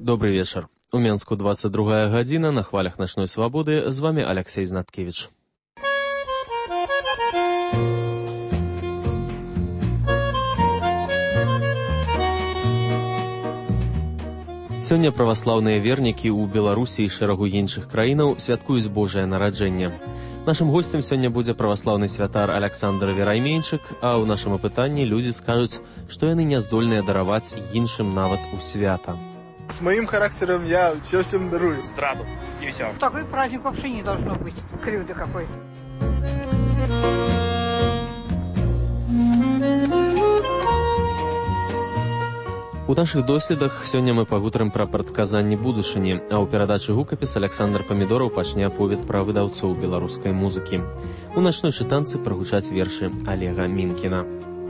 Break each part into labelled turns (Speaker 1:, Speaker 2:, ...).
Speaker 1: Добрый вечер. У Менску 22 гадзіна, на хвалях начной свободы. З вами Алексей Знаткевич. Сёння праваслаўныя вернікі ў Беларусі і шэрагу іншых краінаў святкуюць Божае нараджэнне. Нашым госцем сёння будзе праваслаўны святар Александр Верайменчык, а ў нашым апытанні людзі скажуць, што яны не здольныя дараваць іншым нават у свята.
Speaker 2: С моим характером я все всем дарую.
Speaker 3: Здраду. И все.
Speaker 4: Такой праздник вообще не должно быть. Крюда какой.
Speaker 1: У нашых доследах сёння мы пагутарым пра прадказанні будучыні, а ў перадачы гукапіс Александр Памідораў пачне аповед пра выдаўцоў беларускай музыкі. У начной чытанцы прагучаць вершы Олега Минкина.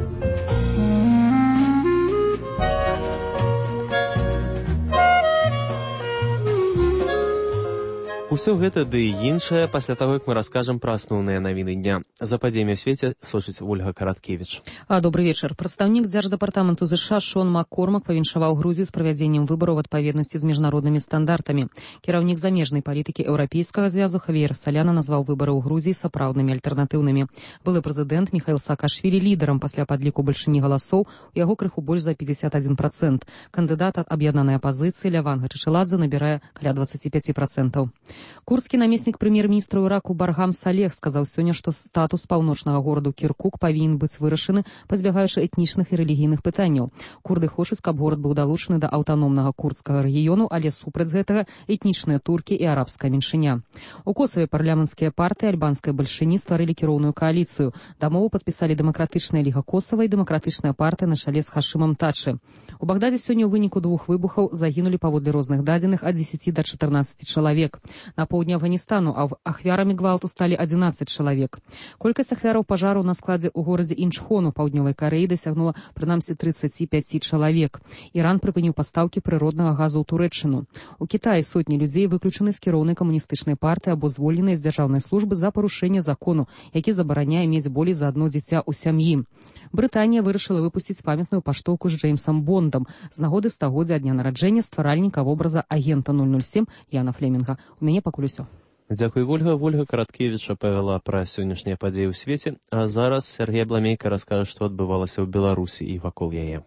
Speaker 1: Усё гэта ды і іншае пасля таго, як мы раскажам пра асноўныя навіны дня. За падзеямі ў свеце сочыць Ольга Караткевіч.
Speaker 5: Добрый вечар. Прадстаўнік Дзярждэпартаменту ЗША Шон Маккормак павіншаваў Грузію з правядзеннем выбараў у адпаведнасці з міжнароднымі стандартамі. Кіраўнік замежнай палітыкі Еўрапейскага звязу Хавіер Саляна назваў выбары ў Грузіі сапраўднымі альтэрнатыўнымі. Былы прэзідэнт Міхаіл Саакашвілі лідарам пасля падліку бальшыні галасоў, у яго крыху больш за 51%. Кандыдат ад аб'яднанай апазіцыі Ляван Гачышыладзе набірае каля 25%. Курдскі намеснік прэм'ер-міністра Іраку Баргам Салех сказаў сёння, што статус паўночнага гораду Кіркук павінен быць вырашаны, пазбягаючы этнічных і рэлігійных пытанняў. Курды хочуць, каб горад быў далучаны да аўтаномнага курдскага рэгіёну, але супраць гэтага этнічныя туркі і арабская меншыня. У Косаве парламенцкія партыі альбанскай бальшыні стварылі кіроўную кааліцыю. Дамову падпісалі дэмакратычная ліга Косава і дэмакратычная партыя на чале з Хашымам Тачы. У Багдадзе сёння ў выніку 2 выбухаў загінулі паводле розных дадзеных ад 10 да 14 чалавек. На поўдні Афганістану ахвярамі гвалту сталі 11 чалавек. Колькасць ахвяраў пажару на складзе ў горадзе Інчхон у паўднёвай Карэі дасягнула прынамсі 35 чалавек. Іран прыпыніў пастаўкі прыроднага газу ў Турэччыну. У Кітаі сотні людзей выключаны з кіроўнай камуністычнай партыі або звольненыя з дзяржаўнай службы за парушэнне закону, які забараняе мець болей за адно дзіця ў сям'і. Брытанія вырашыла выпусціць памятную паштоўку з Джеймсам Бондам з нагоды стагоддзя дня нараджэння стваральніка вобраза агента 007 Яна Флемінга. У мяне пакуль усё.
Speaker 1: Дзякуй, Ольга. Ольга Караткевіч апавяла пра сённяшнія падзеі ў свеце, а зараз Сергей Бламейка раскажа, што адбывалася ў Беларусі і вакол яе.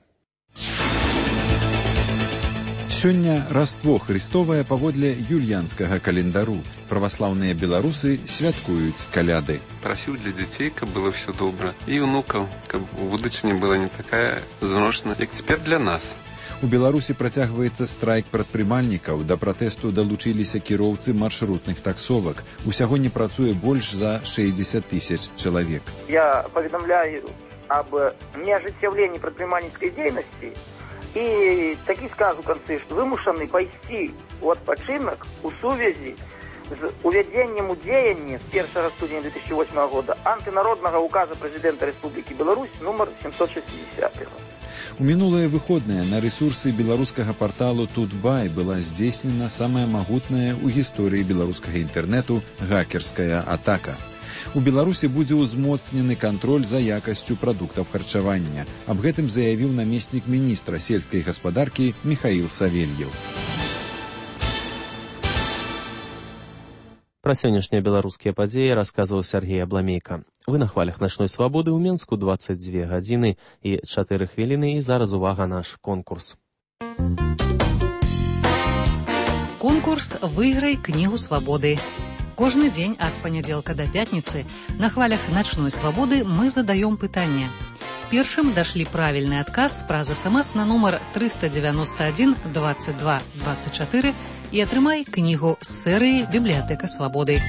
Speaker 6: Сёння Раство Христовае паводле юльянскага календару. Праваслаўныя беларусы святкуюць каляды.
Speaker 7: Прасіў для дзяцей, каб было все добра, і ўнукаў, каб будучыня была не такая зручная, як цяпер для нас.
Speaker 6: У Беларусі працягваецца страйк прадпрымальнікаў. Да пратэсту далучыліся кіроўцы маршрутных таксовак. Усяго не працуе больш за 60 тысяч чалавек.
Speaker 8: Я паведамляю об неажыццяўленні прадпрымальніцкай дзейнасці і такі сказ у канцы, што вымушаны пайсці ў адпачынак у сувязі з увядзеннем у дзеянне з 1 студня 2008 года антынароднага указа прэзідэнта Рэспублікі Беларусь нумар 760.
Speaker 6: У мінулыя выходныя на рэсурсы беларускага парталу Тутбай была здзейснена самая магутная ў гісторыі беларускага інтэрнэту хакерская атака. У Беларусі будзе ўзмоцнены кантроль за якасцю прадуктаў харчавання. Аб гэтым заявіў намеснік міністра сельскай гаспадаркі Міхаіл Савельеў.
Speaker 1: Пра сённяшнія беларускія падзеі расказваў Сергей Бламейка. Вы на хвалях начной свободы ў Менску 22 гадзіны і 4 хвіліны, і зараз увага наш конкурс.
Speaker 9: Конкурс «Выиграй книгу свободы». Кожны дзень ад панядзелка да пятніцы на хвалях начной свободы мы задаем пытанне. Першым дашлі правільны адказ праз СМС на нумар 391 22 24 і атрымай кнігу з серыі «Бібліятэка свабоды».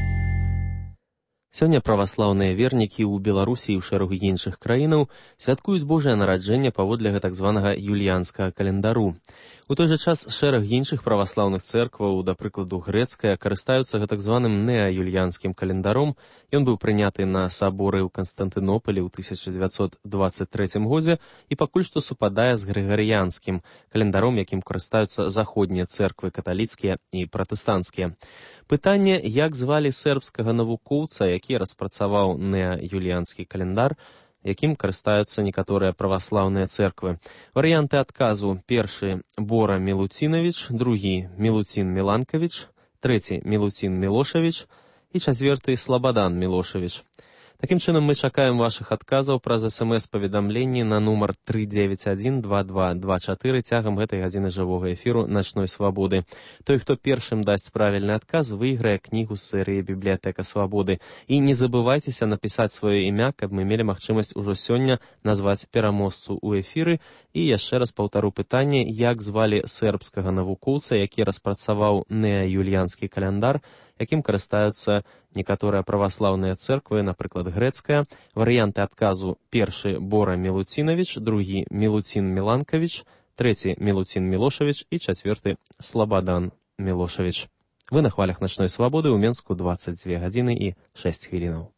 Speaker 1: Сёння праваслаўныя вернікі ў Беларусі і ў шэрагу іншых краінаў святкуюць Божае нараджэнне паводле гэтак званага юльянскага календару. У той жа час шэраг іншых праваслаўных цэркваў, да прыкладу грэцкая, карыстаюцца гэтак званым неаюльянскім календаром. Ён быў прыняты на саборы ў Канстантынополі ў 1923 годзе і пакуль што супадае з грыгарыянскім календаром, якім карыстаюцца заходнія цэрквы каталіцкія і пратэстанцкія. Пытанне, як звалі сербскага навукоўца, які распрацаваў неаюльянскі календар, якім карыстаюцца некаторыя праваслаўныя цэрквы. Варыянты адказу: першы Бора Мілуцінавіч, другі Мілуцін Міланкавіч, трэці Мілуцін Мілошавіч і чацвёрты Слабадан Мілошавіч. Такім чынам, мы чакаем вашых адказаў праз СМС-паведамленні на нумар 3912224 цягам гэтай гадзіны жывога эфіру «Начной свабоды». Той, хто першым дасць правільны адказ, выйграе кнігу з серыі «Бібліятэка свабоды». І не забывайцеся напісаць сваё імя, каб мы мелі магчымасць ужо сёння назваць пераможцу ў эфіры. І яшчэ раз паўтару пытанне, як звалі сербскага навукоўца, які распрацаваў неаюльянскі каляндар, якім карыстаюцца некаторыя праваслаўныя цэрквы, напрыклад, грэцкая. Варыянты адказу: першы Бора Мілуцінавіч, другі Мілуцін Міланкавіч, трэці Мілуцін Мілошавіч і чацвёрты Слабадан Мілошавіч. Вы на хвалях «Начной свабоды» ў Менску 22 гадзіны і 6 хвілінаў.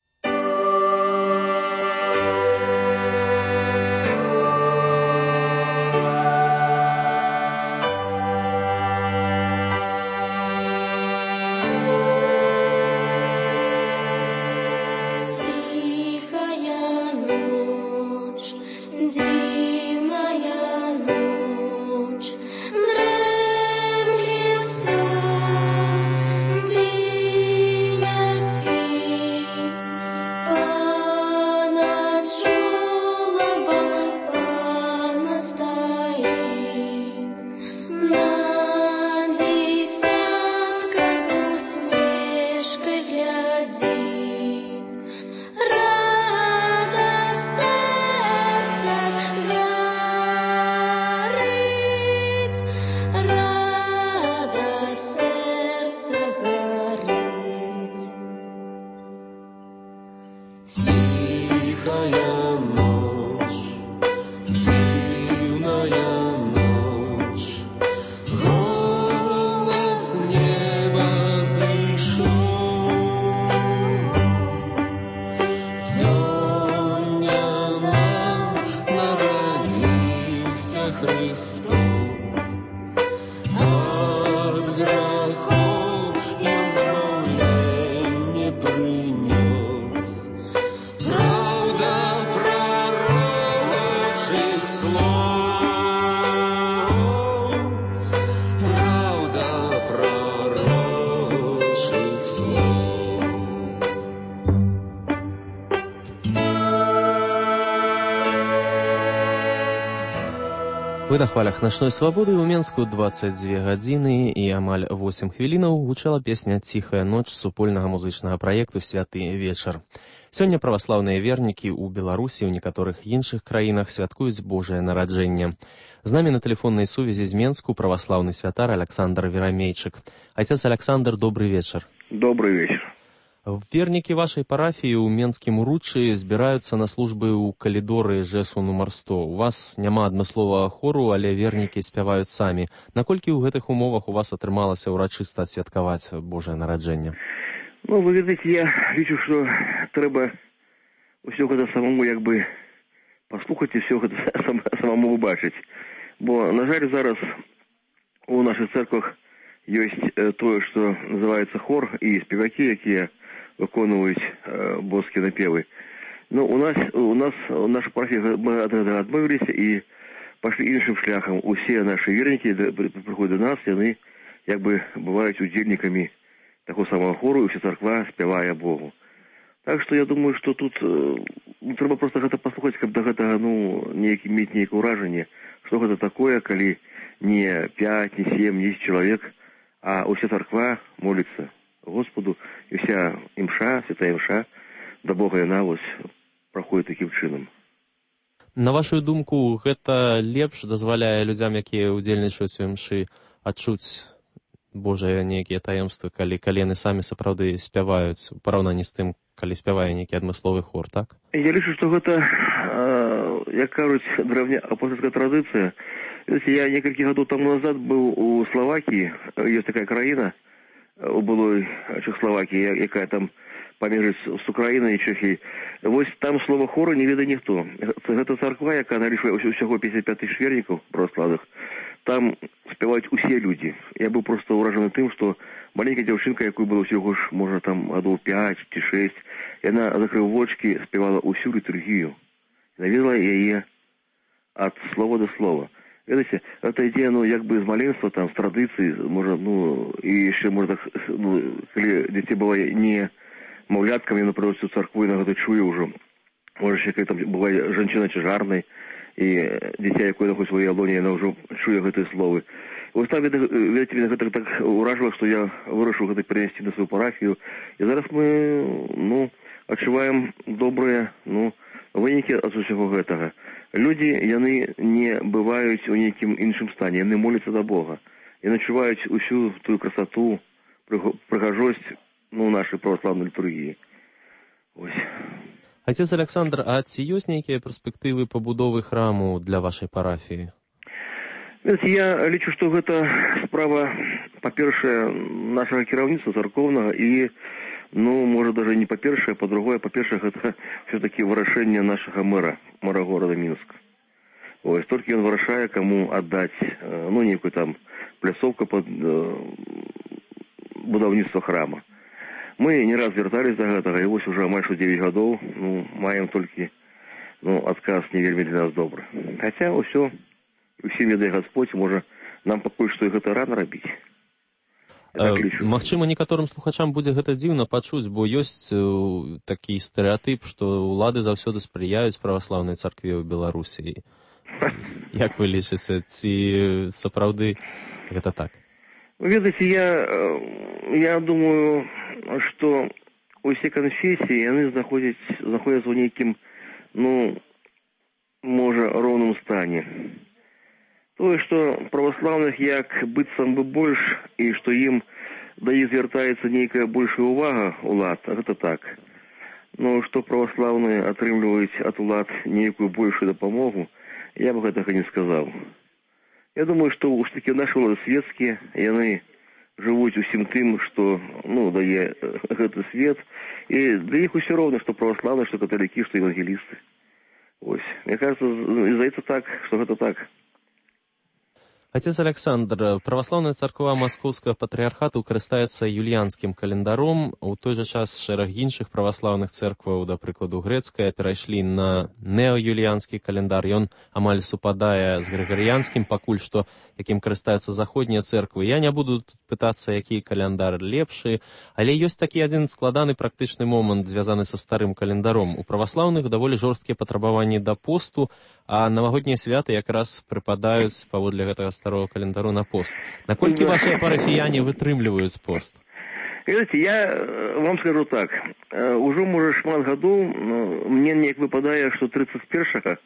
Speaker 1: Вы на хвалях «Начной свабоды» ў Менску 22 гадзіны і амаль 8 хвілінаў гучала песня «Ціхая ноч» супольнага музычнага праекту «Святы вечар». Сёння праваслаўныя вернікі ў Беларусі і ў некаторых іншых краінах святкуюць Божае нараджэнне. З намі на тэлефоннай сувязі з Менску праваслаўны святар Александр Верамейчык. Отец Александр, добрый вечер.
Speaker 3: Добрый вечер.
Speaker 1: Вернікі вашай парафіі ў Менскім уручы збіраюцца на службы ў калідоры ЖЭСу нумар 100. У вас няма адмысловага хору, але вернікі спяваюць самі. Наколькі ў гэтых умовах у вас атрымалася ўрачыста адсвяткаваць Божае нараджэнне?
Speaker 3: Ну, вы ведаеце, я лічу, што трэба ўсё гэта самому паслухаць і ўсё гэта самому убачыць. Бо, на жаль, зараз у нашых церквах ёсць тое, што называецца хор і спевакі, якія выконваюць боскія напевы. Ну, у нас наша парафія, мы ад гэтага адмовіліся і пашлі іншым шляхам. Усе нашы вернікі прыходзяць да нас, яны бываюць удзельнікамі такого самого хору, і ўся царква спявае Богу. Так што я думаю, што тут трэба проста гэта паслухаць, каб да гэтага мець нейкае ўражанне, што гэта такое, калі не 5, не 7, не 10 чалавек, а ўся царква моліцца Господу, і вся імша, святая імша, да Бога яна праходзіць такім чынам.
Speaker 1: На вашу думку, гэта лепш дазваляе людзям, якія ўдзельнічаюць у імшы, адчуць Божае нейкія таемствы, калі яны самі сапраўды спяваюць, у параўнанні з тым, калі спявае нейкі адмысловы хор, так?
Speaker 3: Я лічу, што гэта, як кажуць, древнеапостольская традыцыя. Я некалькі гадоў таму назад быў у Словакіі, ёсць такая краіна, у былой Чехословакіі, якая там памежыць з Украінай і Чэхіяй. Вось там слова хору не ведае ніхто. Гэта царква, якая налічвае ўсяго 55 тысяч вернікаў праваслаўных. Там спяваюць усе людзі. Я быў проста ўражаны тым, што маленькая дзяўчынка, якой было ўсяго ж, можа, там гадоў 5 ці 6, яна, закрыў вочкі, спявала ўсю літургію. наведала яе ад слова да слова. Ведаеце, гэта ідзе, як бы з маленства, там, з традыцыі, можа, і яшчэ, можа, калі дзяцей бывае не маўляткамі, яно прыводзіць у царкву, і на гэта чуе ўжо. Можа, яшчэ, калі там бывае жанчына цяжарнай, і дзіця, якое находзіць свае лоне, яна ўжо чуе гэтыя словы. Вось там, ведаеце, мяне гэта так уражала, што я вырашыў гэта перенесці на сваю парафію, і зараз мы, адчуваем добрыя, вынікі ад усяго гэтага. Людзі, яны не бываюць у нейкім іншым стане, яны моляцца да Бога. Яны адчуваюць усю тую красату, прыгажосць, нашай праваслаўнай літургіі. Ось.
Speaker 1: Отец Александр, а ці ёсць нейкія перспектывы пабудовы храму для вашай парафіі?
Speaker 3: Я лічу, што гэта справа, па-першае, нашага кіраўніцтва царкоўнага і, можа, даже не па-першае, па-другое, па-першае, гэта все-таки вырашэнне нашага мэра горада Мінска. Ось, толькі ён вырашае, каму аддаць, нейкую там пляцоўку пад будаўніцтва храма. Мы не раз вяртались до гэтага, і вось уже амаль 9 гадоў, маем толькі, адказ не вельмі для нас добры. Хаця ўсё, усім ведае Гасподзь, можа, нам пакуль што і гэта рана рабіць.
Speaker 1: Магчыма, некаторым слухачам будзе гэта дзіўна пачуць, бо ёсць такі стэрэатып, што ўлады заўсёды спрыяюць праваслаўнай царкве ў Беларусі. Як вы лічыце, ці сапраўды гэта так?
Speaker 3: Ведаеце, я думаю, што усе канфесіі, яны знаходзяцца ў нейкім, можа, роўным стане. Тое, што праваслаўных як быццам бы больш, і што ім да іх звяртаецца нейкая большая ўвага ўлад, гэта так. Што праваслаўныя атрымліваюць ад улад нейкую большую дапамогу, я б гэтага не сказаў. Я думаю, што ўж такі нашы ўлады свецкія, яны жывуць усім тым, што дае гэты свет, і для іх усё роўна, што праваслаўныя, што каталікі, што евангелісты. Ось. Мне кажется, здаецца так, што гэта так.
Speaker 1: Отец Александр, праваслаўная царква Маскоўскага патрыархату карыстаецца юліянскім календаром. У той жа час шэраг іншых праваслаўных цэркваў, да прыкладу грэцкая, перайшлі на неоюліянскі календар. Ён амаль супадае з грыгарыянскім, пакуль што, якім карыстаюцца заходнія цэрквы. Я не буду тут пытацца, які календар лепшы, але ёсць такі адзін складаны практычны момант, звязаны са старым календаром. У праваслаўных даволі жорсткія патрабаванні да посту, а навагоднія святы якраз прыпадаюць паводле гэтага старого календару на пост. Наколькі вашыя парафіяне вытрымліваюць пост?
Speaker 3: Ведаеце, я вам скажу так. Ужо, можа, шмат гадоў мне неяк выпадае, што 31-га,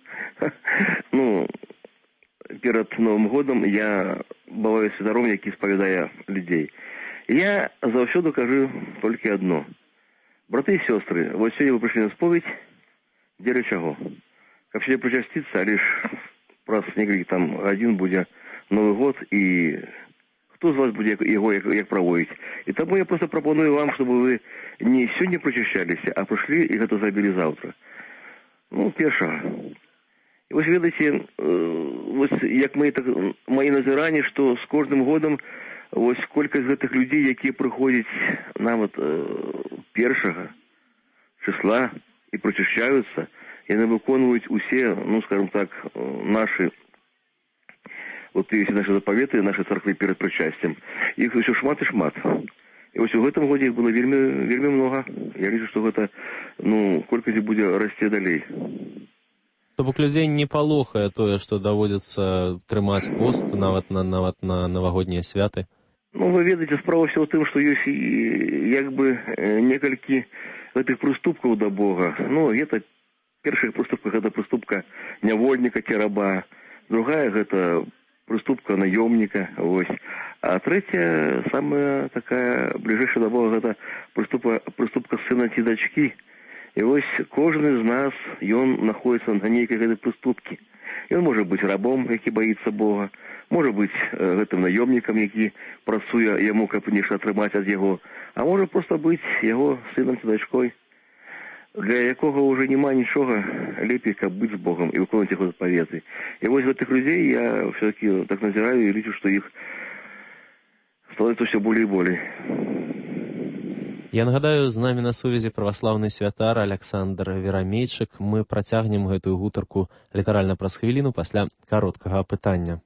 Speaker 3: перад Новым годам я бываю святаром, які спавядае людзей. Я заўсёды кажу толькі адно. Браты і сёстры, вось сёння вы прыйшлі на споведь, дзеля чаго? Каб сюда причаститься, а лишь праз некалькі там гадзін будзе Новый год, і хто з вас будзе яго як праводзіць. І таму я просто прапаную вам, чтобы вы не сёння причащаліся, а прыйшлі і гэта зрабілі заўтра. Першага. І вось ведаеце, як мои назіранні, што з кожным годам вось колькасць гэтых людзей, якія прыходзяць нават першага числа і причащаюцца, яны выконваюць усе, скажем так, наши запаветы, наши царквы перед причастием. Их еще шмат и шмат. И вот в этом году их было вельми много. Я лічу, что это, колькасць будзе расці далей.
Speaker 1: То бок людзей не палохае тое, што даводзіцца трымаць пост нават на навагоднія святы?
Speaker 3: Вы ведаеце, справа ўсё ў тым, што ёсць як бы некалькі гэтых прыступкаў да Бога. Это першая прыступка – гэта прыступка нявольніка ці раба, другая – гэта прыступка наёмніка, а трэцяя, самая такая бліжэйшая да Бога – гэта прыступка сына ці дачкі. І вось кожны з нас, ён знаходзіцца на нейкай гэтай прыступкі. Ён можа быць рабом, які баіцца Бога, можа быць гэтым наёмнікам, які працуе яму, каб нешта атрымаць ад яго, а можа проста быць яго сынам ці дачкой, для якога ўжо няма нічога лепей, каб быць з Богом і выконваць яго запаветы. І вось гэтых людзей я все-таки так назіраю і лічу, што іх становіцца ўсё болей і болей.
Speaker 1: Я нагадаю, з намі на сувязі праваслаўны святар Аляксандр Верамейчык. Мы працягнем гэтую гутарку літаральна праз хвіліну пасля кароткага апытання.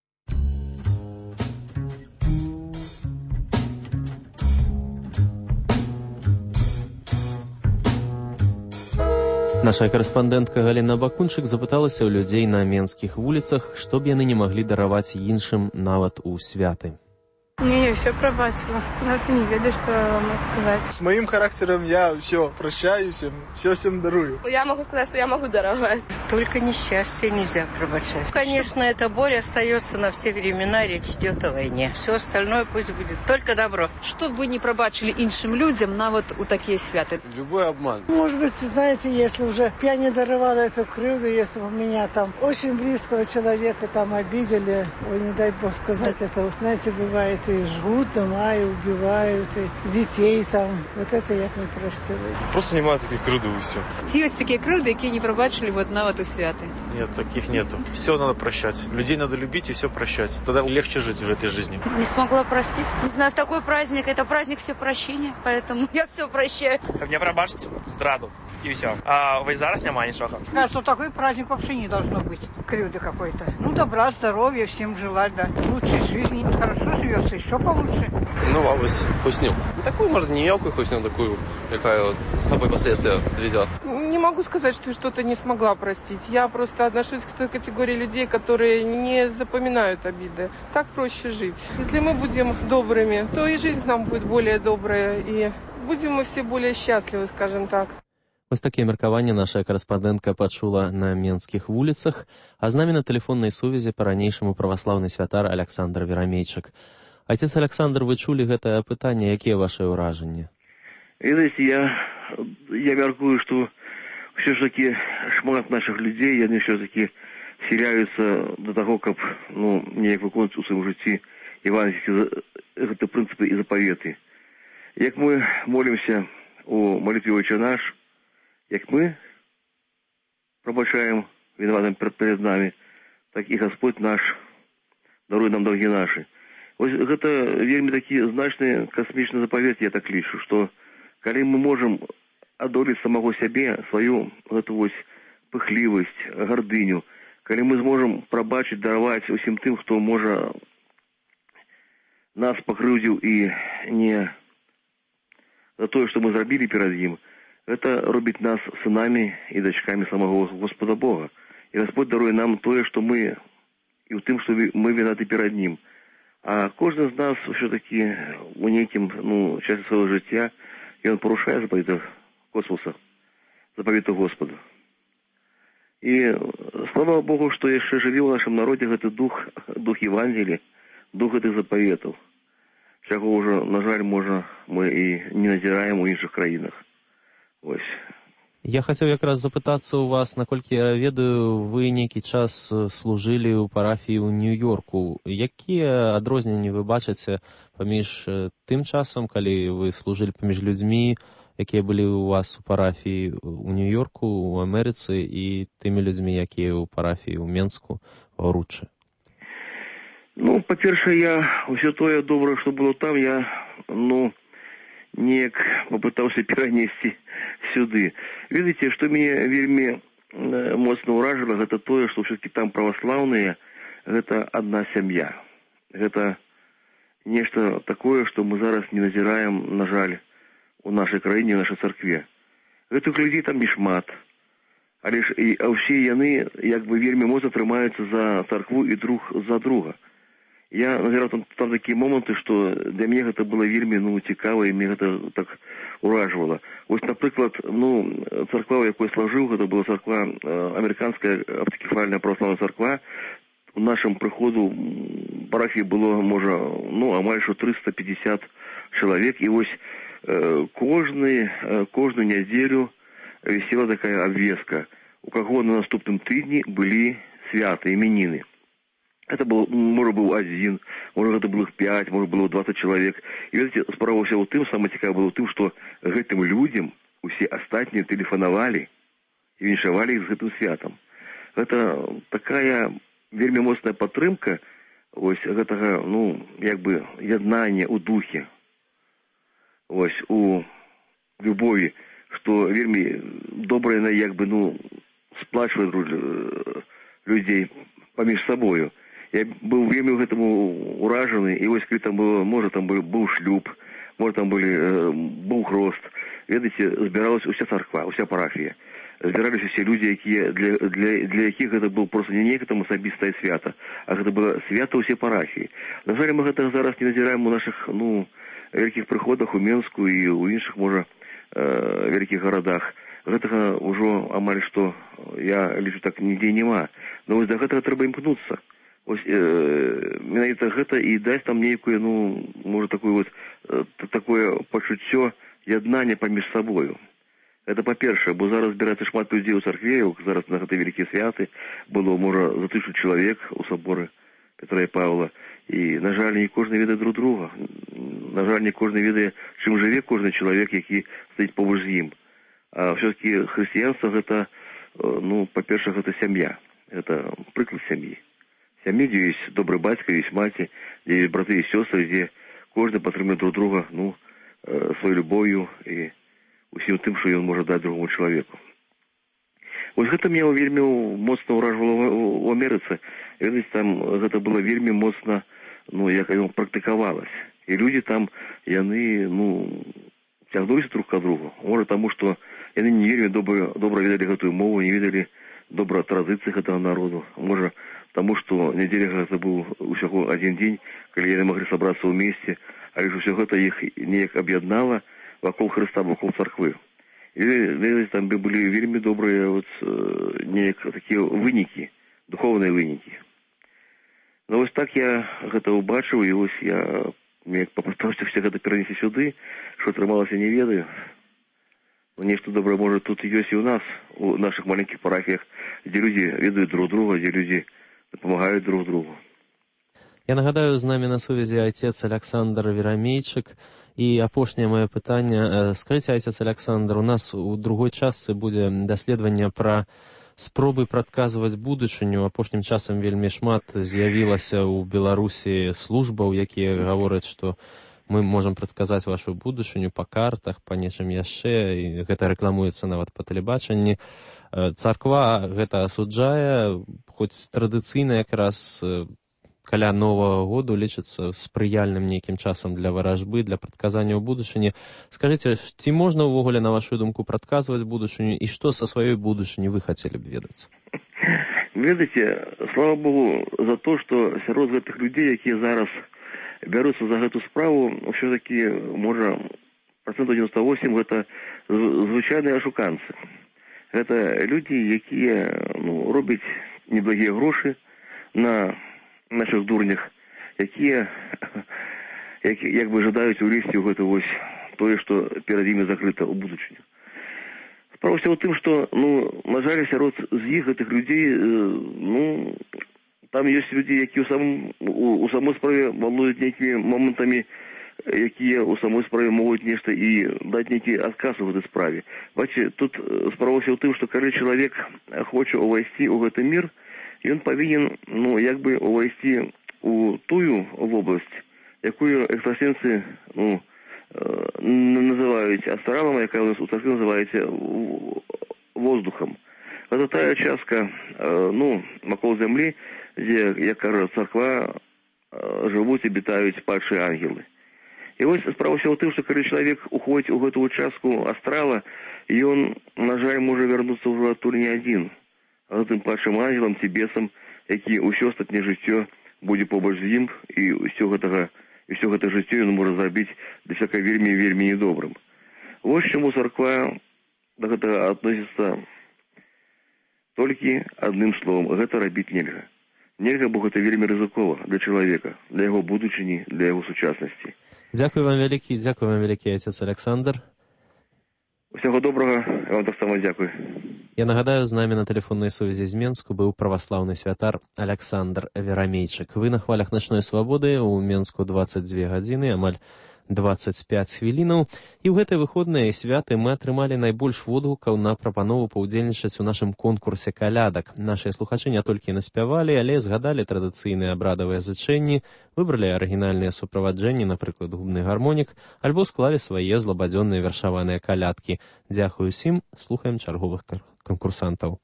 Speaker 1: Наша карэспандэнтка Галіна Бакунчык запыталася ў людзей на менскіх вуліцах, што б яны не маглі дараваць іншым нават у святы.
Speaker 10: Не, я все пробачила. Но ты не ведаешь, что я вам сказать.
Speaker 2: С моим характером я все прощаю всем дарую.
Speaker 10: Я могу сказать, что я могу даровать.
Speaker 11: Только несчастье нельзя пробачать. Конечно, эта боль остается на все времена, речь идет о войне. Все остальное пусть будет только добро.
Speaker 12: Что вы не пробачили іншим людям на вот у такие святы?
Speaker 2: Любой обман.
Speaker 13: Может быть, знаете, если уже я не даровала эту кривду, если у меня там очень близкого человека там обидели, ой, не дай Бог сказать, это, знаете, бывает и жгут дома, и убивают, и детей там. Вот это я не простила.
Speaker 14: Просто немає таких кривд і все.
Speaker 12: Ці ось такі кривди, які не пробачили вот на вот у святы.
Speaker 14: Нет, таких нету. Все надо прощать. Людей надо любить и все прощать. Тогда легче жить в этой жизни.
Speaker 15: Не смогла простить. Не знаю, в такой праздник, это праздник все прощения, поэтому я все прощаю.
Speaker 16: Как мне пробачить зраду и все. А вы зараз нема ничего.
Speaker 4: Кажется, такой праздник вообще не должно быть. Кривды какой-то. Ну, добра, здоровья всем желать, да. Лучшей жизни. Хорошо живется, еще получше.
Speaker 17: Ну, авось хусню. Такую, может, не мелкую хусню, такую, какая вот с собой последствия ведет.
Speaker 18: Не могу сказать, что что-то не смогла простить. Я просто отношусь к той категории людей, которые не запоминают обиды. Так проще жить. Если мы будем добрыми, то и жизнь нам будет более добрая. И будем мы все более счастливы, скажем так.
Speaker 1: Вось такія меркаванні наша карэспандэнтка пачула на менскіх вуліцах, а з намі на тэлефоннай сувязі па-ранейшаму праваслаўны святар Аляксандр Верамейчык. Отец Александр, вы чулі гэтае пытанне, якія ваши ўражанні?
Speaker 3: Знаете, я мяркую, что все ж таки шмат наших людей, яны все таки сіляюцца до того, каб, неяк выконваць у сваім жыцці евангельскія гэта прынцыпы і запаветы. Як мы молимся о молитве «Отче наш», як мы пробачаем виноватым перед нами, так и Господь наш даруе нам долги наши. Вось гэта вельмі такі значны касмічны запавет, я так лічу, што калі мы можам адолець самого сябе, сваю гэту вось пыхлівасць, гардыню, калі мы зможам прабачыць, дараваць усім тым, хто можа нас пакрыўдзіў і не за тое, што мы зрабілі перад ім, гэта робіць нас сынамі і дачкамі самого Господа Бога. І Господь даруе нам тое, што мы і ў тым, што мы вінаты перад ним. А кожны з нас все-таки у нейкім часе свайго жыцця ён парушае запаветы космоса, запаветы Господа. І слава Богу, што яшчэ жыве ў нашым народзе гэты дух Евангелия, дух гэтых запаветаў, чаго ўжо, на жаль, можа, мы і не назіраем у іншых краінах. Ось.
Speaker 1: Я хацеў якраз запытацца у вас, наколькі я ведаю, вы нейкі час служылі ў парафіі ў Нью-Йорку. Якія адрозненні вы бачыце паміж тым часам, калі вы служылі паміж людзьмі, якія былі ў вас у парафіі ў Нью-Йорку, у Амерыцы, і тымі людзьмі, якія ў парафіі ў Менску, у Руччы?
Speaker 3: Па-першае, я ўсё тое добрае, што было там, я, неяк попытаўся перанесці сюды. Видите, што мяне вельмі моцна ўражала, гэта тое, што ўсё-таки там праваслаўныя, гэта адна сям'я. Гэта нешта такое, што мы зараз не назіраем, на жаль, у нашай краіне, у нашай царкве. Гэтых людзей там не шмат. Але ж і ўсе яны як бы вельмі моцна трымаюцца за царкву і друг за друга. Я назіраў там такія моманты, што для мяне гэта было вельмі цікава, і мне гэта так уражвала. Вось, напрыклад, царква, у якой служыў, гэта была царква, амерыканская аўтакефальная праваслаўная царква. У нашым прыходу парафіі было, можа, амаль што 350 чалавек, і вось кожную нядзелю вісела такая абвестка, у каго на наступным тыдні былі святы, іменіны. Это был, может, был один, может, это было их 5, может, было 20 человек. И видите, справа ўсё ў тым, самое цікавае было ў тым, што гэтым людзям усе астатнія тэлефанавалі і віншавалі іх з гэтым святам. Гэта такая вельмі моцная падтрымка вось гэтага, як бы, яднання ў духе. Вось, у любові, што вельмі добра яна як бы, сплачвае людзей паміж сабою. Я быў вельмі гэтаму уражаны, і вось калі там было, можа там быў шлюб, можа там быў хрост. Ведаеце, збіралася ўся царква, ўся парафія. Збіраліся все людзі, якія для якіх гэта был просто не нейка там асабістае свята, а гэта было свята ўсе парафіі. На жаль, мы гэтага зараз не назіраем у нашых, вялікіх прыходах у Менску і ў іншых, можа, вялікіх гарадах. Гэтага ўжо амаль што, я лічу так, нідзе няма. Но вось да гэтага трэба імкнуцца. Ось менавіта гэта і даць там нейкую, можа, такое пачуццё яднання паміж сабою. Гэта па-першае, бо зараз збіраецца шмат людзей у царкве, зараз на гэтыя вялікія святы было, можа, за 1000 чалавек у саборы Петра і Павла. І, на жаль, не кожны ведае друг друга. На жаль, не кожны ведае, чым жыве кожны чалавек, які стаіць побач з ім. А ўсё-такі хрысціянства гэта, па-першае, гэта сям'я. Гэта прыклад сям'і. Сям'і, дзе ёсць добры бацька, ёсць маці, дзе ёсць браты і сёстры, дзе кожны падтрымлівае друг друга, сваёй любоўю і усім тым, што ён можа даць другому чалавеку. Вось гэта мяне вельмі моцна ўражвала ў Амерыцы. Ведаеце, там гэта было вельмі моцна, як яно практыкавалася. І людзі там, яны, цягнуліся друг к другу. Можа, таму, што яны не вельмі добра ведалі гэтую мову, не ведалі добра традыцыі гэтага народу. Можа, таму, што нядзеля гэта быў усяго адзін дзень, калі яны маглі сабрацца ў месце, але ж усё гэта іх неяк аб'яднала вакол Хрыста, вакол царквы. І там былі вельмі добрыя неяк такія вынікі, духоўныя вынікі. Вось так я гэта ўбачыў, і вось я папытаўся все гэта перанесці сюды, што атрымалася, не ведаю. Нешта добрае, можа, тут ёсць і ў нас, у нашых маленькіх парафіях, дзе людзі ведаюць друг друга, дзе людзі дапамагаюць друг другу.
Speaker 1: Я нагадаю, з намі на сувязі отец Александр Верамейчык. І апошняе маё пытанне. Скажыце, отец Александр, у нас у другой частцы будзе даследаванне пра спробы прадказваць будучыню. Апошнім часам вельмі шмат з'явілася ў Беларусі службаў, якія гавораць, што мы можам прадказаць вашу будучыню па картах, па нечым яшчэ, і гэта рэкламуецца нават па тэлебачанні. Царква гэта асуджае, хоць традыцыйна якраз каля Новага году лічыцца спрыяльным нейкім часам для варажбы, для прадказання ў будучыні. Скажыце, ці можна ўвогуле, на вашу думку, прадказваць будучыню, і што са сваёй будучыні вы хацелі б ведаць?
Speaker 3: Ведаеце, слава Богу, за то, што сярод гэтых людзей, якія зараз бяруцца за гэту справу, ўсё-такі, можа, 98% гэта звычайныя ашуканцы. Гэта людзі, якія робяць неблагія грошы на наших дурнях, якія як бы жадаюць улезці ў гэта вось тое, што перад імі закрыта ў будучыню. Справа ўсё ў тым, што, на жаль, сярод з іх гэтых людзей, там ёсць людзі, якія у самой справе валодаюць нейкімі момантамі, якія у самой справе могуць нешта і даць нейкі адказ у гэтай справе. Бачыце, тут справа ўсё ў тым, што калі чалавек хоча ўвайсці ў гэты мір, ён павінен, як бы увайсці ў тую вобласць, якую экстрасенсы, называюць астралам, якая у нас у царкве называецца воздухам. Гэта тая частка, вакол зямлі, дзе, як кажа царква, жывуць і абітаюць падшыя ангелы. І вось справа ўсё ў тым, што калі чалавек уходзіць у гэту частку астрала, ён, на жаль, можа вярнуцца ўжо адтуль не адзін. А гэтым падшым ангелам ці бесам, які ўсё астатняе жыццё будзе побач з ім, і ўсё гэта жыццё ён можа зрабіць для всякай вельмі недобрым. Вось чаму царква да гэтага адносіцца толькі адным словам. Гэта рабіць нельга. Нельга, бо гэта вельмі рызыкова для чалавека, для яго будучыні, для яго сучаснасці.
Speaker 1: Дзякую вам вялікі, отец Александр.
Speaker 3: Усяго добрага, я вам таксама дзякую.
Speaker 1: Я нагадаю, з намі на тэлефоннай сувязі з Менску быў праваслаўны святар Александр Верамейчык. Вы на хвалях начной свабоды, у Менску 22 гадзіны, амаль 25 хвілінаў. І ў гэтыя выходныя святы мы атрымалі найбольш водгукаў на прапанову паўдзельнічаць у нашым конкурсе калядак. Нашыя слухачы не толькі наспявалі, але згадалі традыцыйныя абрадавыя зычэнні, выбралі арыгінальныя суправаджэнні, напрыклад, губны гармонік, альбо склалі свае злабадзённыя вершаваныя калядкі. Дзякую ўсім, слухаем чарговых конкурсантаў.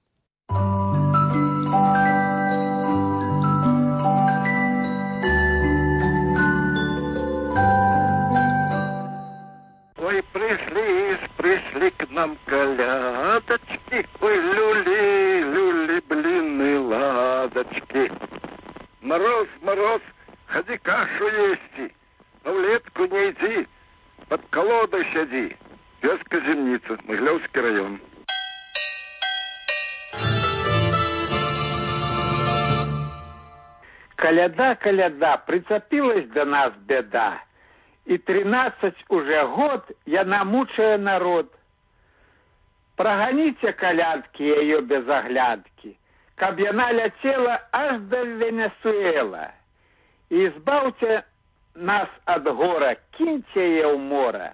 Speaker 19: Ой, пришли к нам колядочки, ой, люли, люли, блины, ладочки. Мороз, мороз, ходи кашу есть, но в летку не иди, под колодой сиди. Вёска-Зимница, Могилевский район.
Speaker 20: Коляда, коляда, прицепилась до нас беда. И 13 уже год яна мучая народ. Прогоните колядки ее без оглядки, каб яна летела аж до Венесуэла. И избавьте нас от гора, киньте ее в море.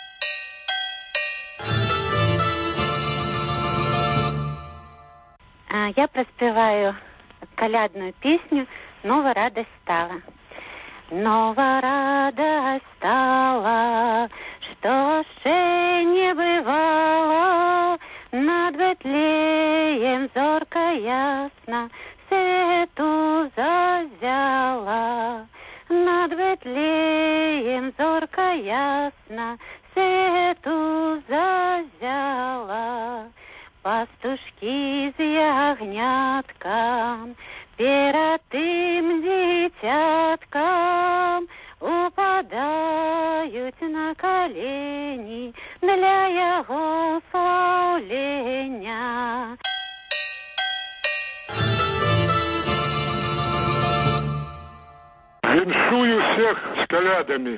Speaker 21: Я проспеваю колядную песню «Нова радость стала». Нова радость стала, что ще не бывало, над Ветлеем зорка ясна свету зазяла. Над Ветлеем зорка ясна свету зазяла. Пастушки з ягняткам перед тым дзіцяткам упадаюць на колени для яго слаўлення.
Speaker 19: Віншую всех с колядами.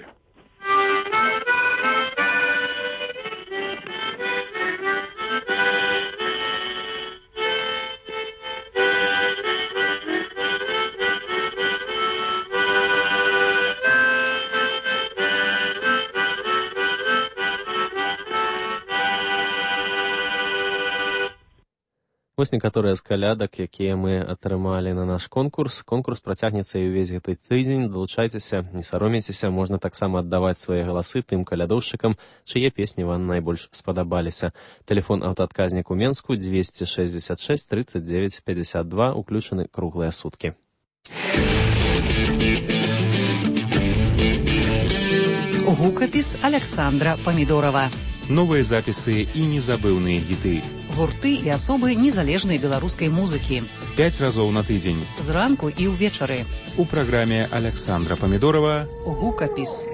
Speaker 1: Вось некаторыя з калядак, якія мы атрымалі на наш конкурс. Конкурс працягнецца і ўвесь гэты тыдзень. Далучайцеся, не саромейцеся, можна таксама аддаваць свае галасы тым калядоўшчыкам, чые песні вам найбольш спадабаліся. Тэлефон аўтаадказнік у Менску 266 39 52, уключаны круглыя суткі.
Speaker 9: Гукапіс Александра Памідорова.
Speaker 22: Новыя запісы і незабыўныя хіты.
Speaker 9: Гурты і асобы незалежнай беларускай музыкі.
Speaker 22: 5 разоў на тыдзень.
Speaker 9: Зранку і ўвечары.
Speaker 22: У праграме Александра Памідорова
Speaker 9: «Гукапіс».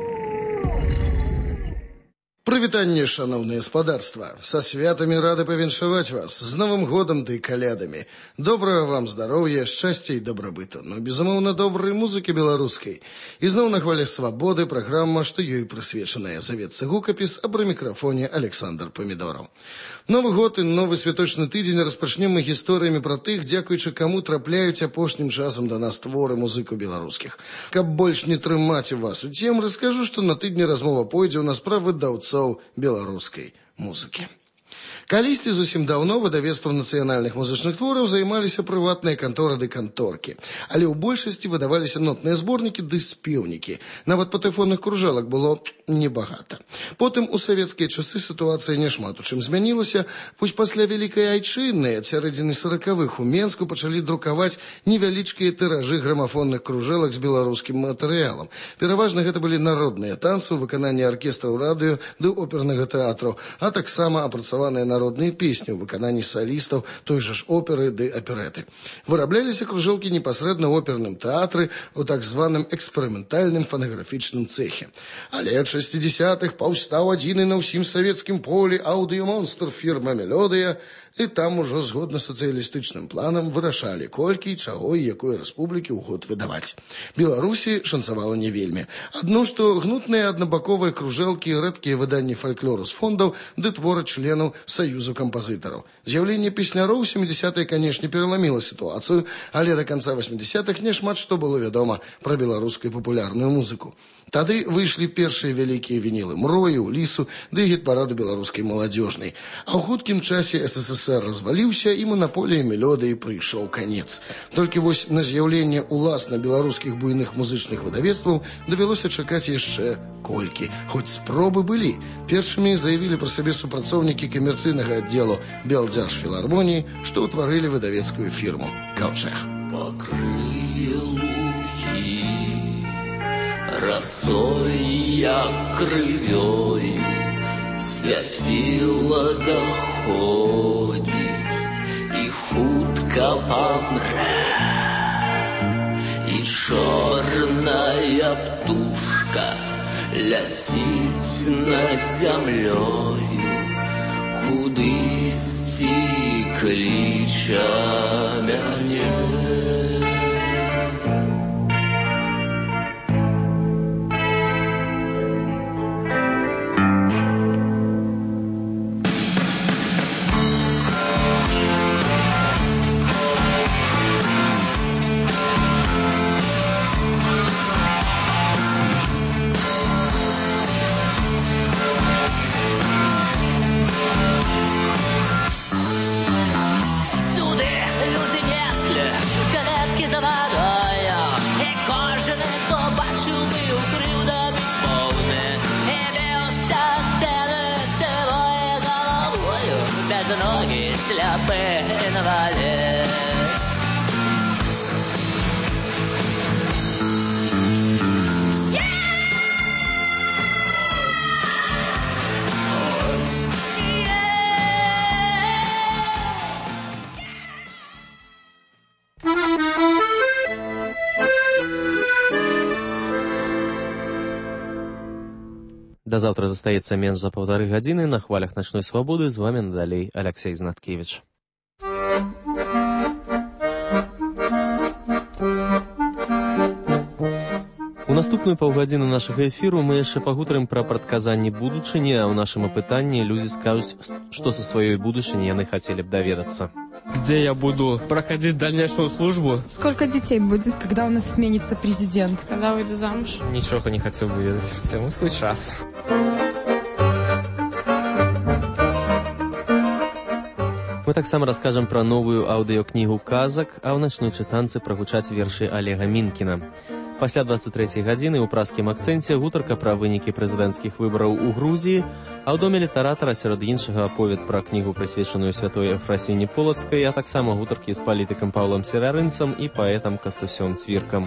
Speaker 23: Прывітанне, шановное спадарства. Со святами рады павіншаваць вас. З Новым годам ды калядамі. Добрага вам здароўя, шчасця і дабрабыту. Но, безумоўна, добрай музыкі беларускай. І зноў на хвале свабоды праграма, што ёй прысвечаная. Завецца «Гукапіс», а пры мікрафоне Александр Памідоров. Новы год і новы святочны тыдзень распачнем мы гісторыямі пра тых, дзякуючы каму трапляюць апошнім часам да нас творы музыкаў беларускіх. Каб больш не трымаць вас у цем, раскажу, што на тыдні размова пойдзе ў нас пра выдаўцоў беларускай музыкі. Калісьці зусім даўно выдавецтвам нацыянальных музычных твораў займаліся прыватныя канторы ды канторкі, але ў большасці выдаваліся нотныя зборнікі ды спеўнікі. Нават патэфонных кружэлак было небагата. Потым у савецкія часы сітуацыя няшмат у чым змянілася. Вось пасля вялікай айчыннай ад сярэдзіны 40-х у Менску пачалі друкаваць невялічкія тыражы грамафонных кружэлак з беларускім матэрыялам. Пераважна гэта былі народныя танцы ў выкананні аркестраў радыё ды опернага тэатраў, а таксама апрацаваныя народныя песні ў выкананні салістаў той жа ж оперы ды аперэты. Вырабляліся кружэлкі непасрэдна ў оперным тэатры у так званым эксперыментальным фанаграфічным цэхе. Але ад 60-х паўстаў адзіны на ўсім савецкім полі аўдыёмонстр фірма «Мелодыя», і там ужо згодна сацыялістычным планам вырашалі, колькі, чаго і якой рэспублікі ў год выдаваць. Беларусі шанцавала не вельмі. Адно, што гнутныя аднабаковыя кружэлкі, рэдкія выданні фальклору з фондаў ды творы членаў саюзу кампазітараў. З'яўленне песняроў у 70-е, канешне, пераламіла сітуацыю, але да канца 80-х няшмат што было вядома пра беларускую папулярную музыку. Тады выйшлі першыя вялікія вінілы Мрою, Лісу, ды гіт-параду беларускай маладзёжнай. А ў хуткім часе СССР разваліўся, і манаполіі мелодыі прыйшоў канец. Толькі вось на з'яўленне ўласна беларускіх буйных музычных выдавецтваў давялося чакаць яшчэ колькі. Хоць спробы былі. Першымі заявілі пра сабе супрацоўнікі камерцыйнага аддзелу Белдзяржфілармоніі, што ўтварылі выдавецкую фірму «Каўчэг».
Speaker 5: Покрыли лухи росой, як крывёй, свяціло заходзіць і хутка памрэ, і чорная птушка ляціць над зямлёю, кудысьці кліча мяне.
Speaker 1: Да заўтра застаецца менш за 1,5 гадзіны. На хвалях начной свабоды з вамі надалей Алексей Знаткевич. У наступную паўгадзіну нашага эфіру мы яшчэ пагутарым пра прадказанні будучыні, а ў нашым апытанні людзі скажуць, што са сваёй будучыні яны хацелі б даведацца.
Speaker 7: Где я буду проходить дальнейшую службу?
Speaker 8: Сколько детей будет? Когда у нас сменится президент?
Speaker 10: Когда выйду замуж?
Speaker 7: Ничего не хочу выведать. Всему свой час.
Speaker 1: Мы таксама раскажам пра новую аўдыёкнігу казак, а ў начной чытанцы прагучаць вершы Олега Мінкіна. Пасля 23-й гадзіны ў праскім акцэнце гутарка пра вынікі прэзідэнцкіх выбараў у Грузіі, а ў доме літаратара сярод іншага аповед пра кнігу, прысвечаную святой Эфрасіні Полацкай, а таксама гутаркі з палітыкам Паўлам Севярынцам і паэтам Кастусём Цвіркам.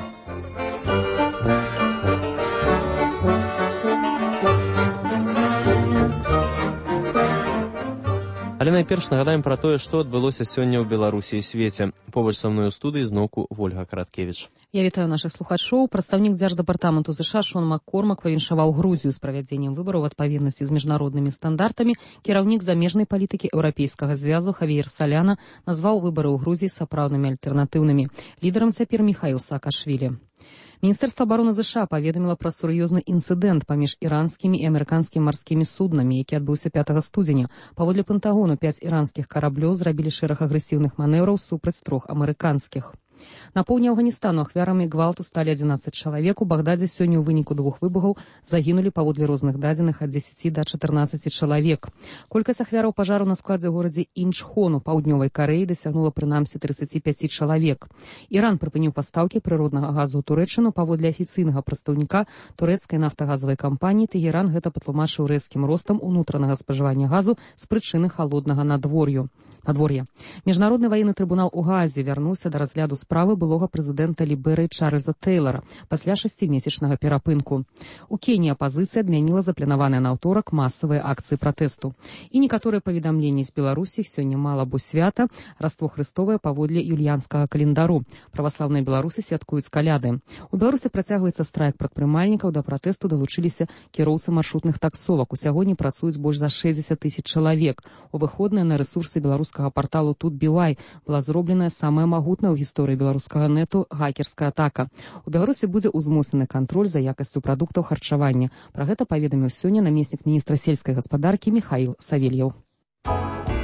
Speaker 1: Але найперш нагадаем пра тое, што адбылося сёння ў Беларусі і свеце. Побач са мной у студыі зноўку Вольга Караткевіч.
Speaker 9: Я вітаю нашых слухачоў. Прадстаўнік Дзярждэпартаменту ЗША Шон Маккормак павіншаваў Грузію з правядзеннем выбараў адпаведнасці з міжнароднымі стандартамі. Кіраўнік замежнай палітыкі Еўрапейскага звязу Хавіер Саляна назваў выбары ў Грузіі сапраўднымі альтэрнатыўнымі. Лідарам цяпер Міхаіл Саакашвілі. Міністэрства абароны ЗША паведаміла пра сур'ёзны інцыдэнт паміж іранскімі і амерыканскімі марскімі суднамі, які адбыўся 5 студзеня. Паводле Пентагону 5 іранскіх караблёў зрабілі шэраг агрэсіўных манеўраў супраць 3 амерыканскіх. На поўдні Афганістану ахвярамі гвалту сталі 11 чалавек. У Багдадзе сёння ў выніку 2 выбухаў загінулі паводле розных дадзеных ад 10 да 14 чалавек. Колькасць ахвяраў пажару на складзе ў горадзе Інчхон у паўднёвай Карэі дасягнула прынамсі 35 чалавек. Іран прыпыніў пастаўкі прыроднага газу ў Турэччыну. Паводле афіцыйнага прадстаўніка турэцкай нафтагазавай кампаніі Тэгеран гэта патлумачыў рэзкім ростам унутранага спажывання газу з прычыны халоднага надвор'я. Міжнародны ваенны трыбунал у Гаазе вярнуўся да разгляду справы былога прэзідэнта Ліберыі Чарльза Тэйлара пасля 6-месячнага перапынку. У Кеніі апазіцыя адмяніла запланаваныя на аўторак масавыя акцыі пратэсту. І некаторыя паведамленні з Беларусі сёння мала бо свята, Раство Хрыстовае паводле юліянскага календару. Праваслаўныя беларусы святкуюць каляды. У Беларусі працягваецца страйк прадпрымальнікаў, да пратэсту далучыліся кіроўцы маршрутных таксовак. Усяго не працуюць больш за 60 000 чалавек. У выходныя на рэсурсы беларускага порталу Тут.BY была зробленая самая магутная ў гісторыі беларускага нету хакерская атака. У Беларусі будзе ўзмоцнены кантроль за якасцю прадуктаў харчавання. Пра гэта паведаміў сёння намеснік міністра сельскай гаспадаркі Міхаіл Савельяў.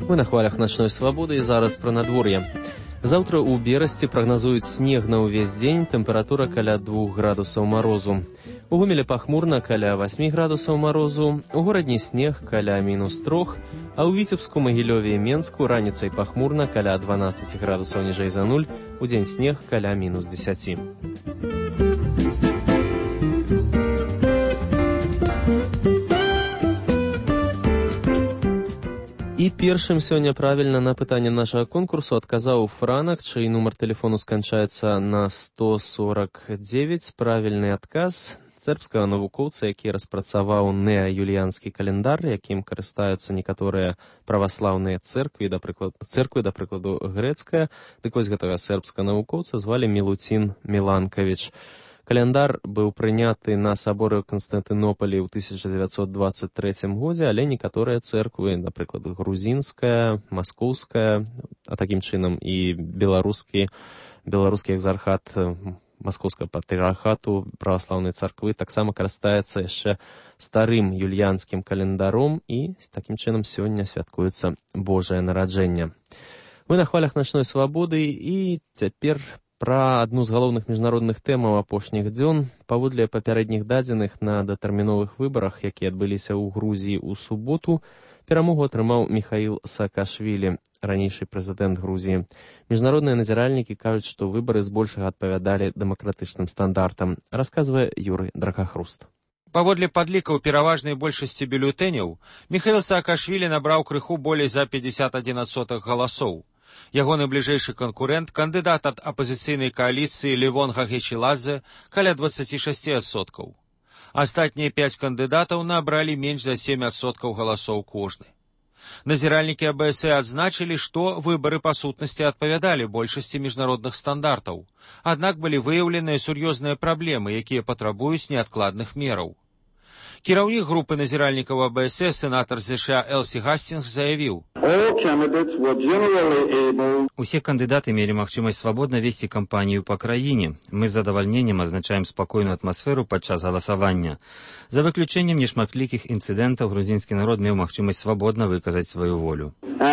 Speaker 1: Вы на хвалях начной свабоды і зараз пра надвор'е. Заўтра ў Берасці прагназуюць снег на ўвесь дзень, тэмпература каля 2 градусаў марозу. У Гомелі пахмурна каля 8 градусаў марозу, у горадні снег каля -3, а ў Віцебску, Магілёве і Менску раніцай пахмурна каля 12 градусаў ніжэй за 0, у дзень снег каля -10. І першым сёння правільна на пытанне нашага конкурсу адказаў Франак, чый нумар тэлефону сканчаецца на 149. Правільны адказ сербскага навукоўца, які распрацаваў неаюліанскі календар, якім карыстаюцца некаторыя праваслаўныя цэрквы, да прыкладу грэцкая. Дык вось гэтага сербскага навукоўца звалі Мілуцін Міланкавіч. Календар быў прыняты на саборы ў Канстантынополі ў 1923 годзе, але некаторыя цэрквы, напрыклад, грузінская, маскоўская, а такім чынам і беларускі экзархат Маскоўскага патрыархату праваслаўнай царквы таксама карыстаецца яшчэ старым юліянскім календаром, і такім чынам сёння святкуецца Божае нараджэнне. Мы на хвалях начной свабоды, і цяпер пра адну з галоўных міжнародных тэмаў апошніх дзён. Паводле папярэдніх дадзеных на датэрміновых выбарах, якія адбыліся ў Грузіі ў суботу, перамогу атрымаў Міхаіл Саакашвілі, ранейшы прэзідэнт Грузіі. Міжнародныя назіральнікі кажуць, што выбары збольшага адпавядалі дэмакратычным стандартам, расказвае Юрый Дракахруст.
Speaker 2: Паводле падлікаў пераважнай большасці бюлетэняў, Міхаіл Саакашвілі набраў крыху болей за 51% галасоў. Яго найбліжэйшы канкурэнт, кандыдат ад апазіцыйнай кааліцыі Левон Гагечиладзе, каля 26%. Астатнія 5 кандыдатаў набралі менш за 7% галасоў кожны. Назіральнікі АБС адзначылі, што выбары па сутнасці адпавядалі большасці міжнародных стандартаў, аднак былі выяўленыя сур'ёзныя праблемы, якія патрабуюць неадкладных мераў. Кіраўнік групы назіральнікаў АБС, сенатар ЗША Элсі Гастінгс, заявіў:
Speaker 6: Усе кандыдаты мелі магчымасць свабодна весці кампанію па краіне. Мы з задавальненнем азначаем спакойную атмасферу падчас галасавання. За выключэннем нешматлікіх інцыдэнтаў грузінскі народ меў магчымасць свабодна выказаць сваю волю.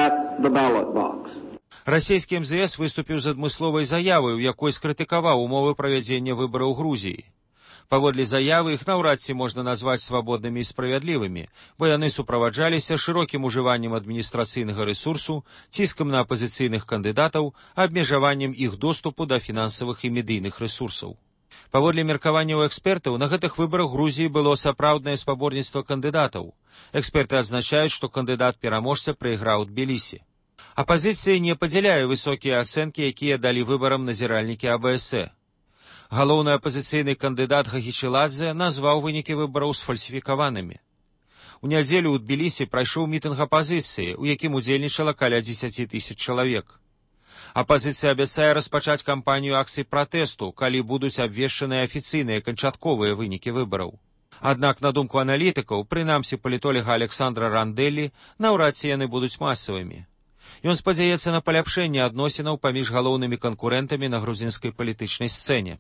Speaker 2: Расійскі МЗС выступіў з адмысловай заявай, у якой скрытыкаваў умовы правядзення выбараў Грузіі. Паводле заявы іх наўрад ці можна назваць свабоднымі і справядлівымі, бо яны суправаджаліся шырокім ужываннем адміністрацыйнага рэсурсу, ціскам на апазіцыйных кандыдатаў, абмежаваннем іх доступу да фінансавых і медыйных рэсурсаў. Паводле меркаванняў экспертаў, на гэтых выбарах Грузіі было сапраўднае спаборніцтва кандыдатаў. Эксперты адзначаюць, што кандыдат-пераможца прайграў у Тбілісі. Апазіцыя не падзяляе высокія ацэнкі, якія далі выбарам назіральнікі АБС. Галоўны апазіцыйны кандыдат Гагечиладзе назваў вынікі выбараў сфальсіфікаванымі. У нядзелю ў Тбілісі прайшоў мітынг апазіцыі, у якім удзельнічала каля 10 000 чалавек. Апазіцыя абяцае распачаць кампанію акцый пратэсту, калі будуць абвешчаныя афіцыйныя канчатковыя вынікі выбараў. Аднак, на думку аналітыкаў, прынамсі палітолага Александра Рандэлі, наўрад ці яны будуць масавымі. Ён спадзяецца на паляпшэнне адносінаў паміж галоўнымі канкурэнтамі на грузінскай палітычнай сцэне.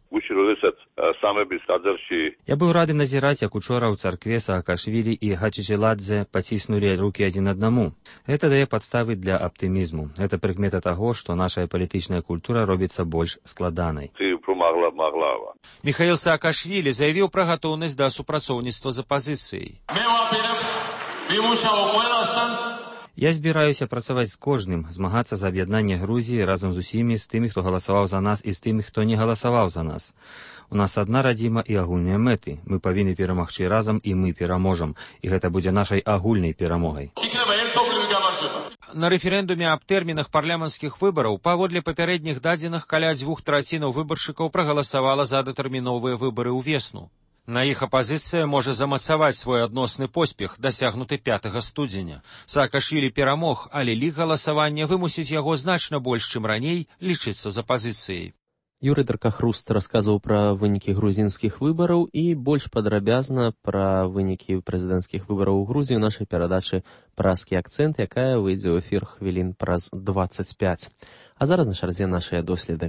Speaker 6: Я быў рады назіраць, як учора ў царкве Саакашвілі і Гагечиладзе паціснулі рукі адзін аднаму. Гэта дае падставы для аптымізму. Гэта прыкмета таго, што наша палітычная культура робіцца больш складанай.
Speaker 2: Міхаіл Саакашвілі заявіў пра гатоўнасць да супрацоўніцтва з апазіцыяй.
Speaker 6: Я збіраюся працаваць з кожным, змагацца за аб'яднанне Грузіі разам з усімі, з тымі, хто галасаваў за нас, і з тымі, хто не галасаваў за нас. У нас адна радзіма і агульныя мэты. Мы павінны перамагчы разам, і мы пераможам. І гэта будзе нашай агульнай перамогай.
Speaker 2: На рэферэндуме аб тэрмінах парламенцкіх выбараў паводле папярэдніх дадзеных каля 2/3 выбаршчыкаў прагаласавала за датэрміновыя выбары ўвесну. На іх апазіцыя можа замасаваць свой адносны поспех, дасягнуты 5 студзеня. Саакашвілі перамог, але лік галасавання вымусіць яго значна больш, чым раней, лічыцца з апазіцыяй.
Speaker 1: Юрый Дракахруст расказваў пра вынікі грузінскіх выбараў і больш падрабязна пра вынікі прэзідэнцкіх выбараў у Грузіі ў нашай перадачы «Празкі акцэнт», якая выйдзе ў эфір хвілін праз 25. А зараз на чарзе нашыя доследы.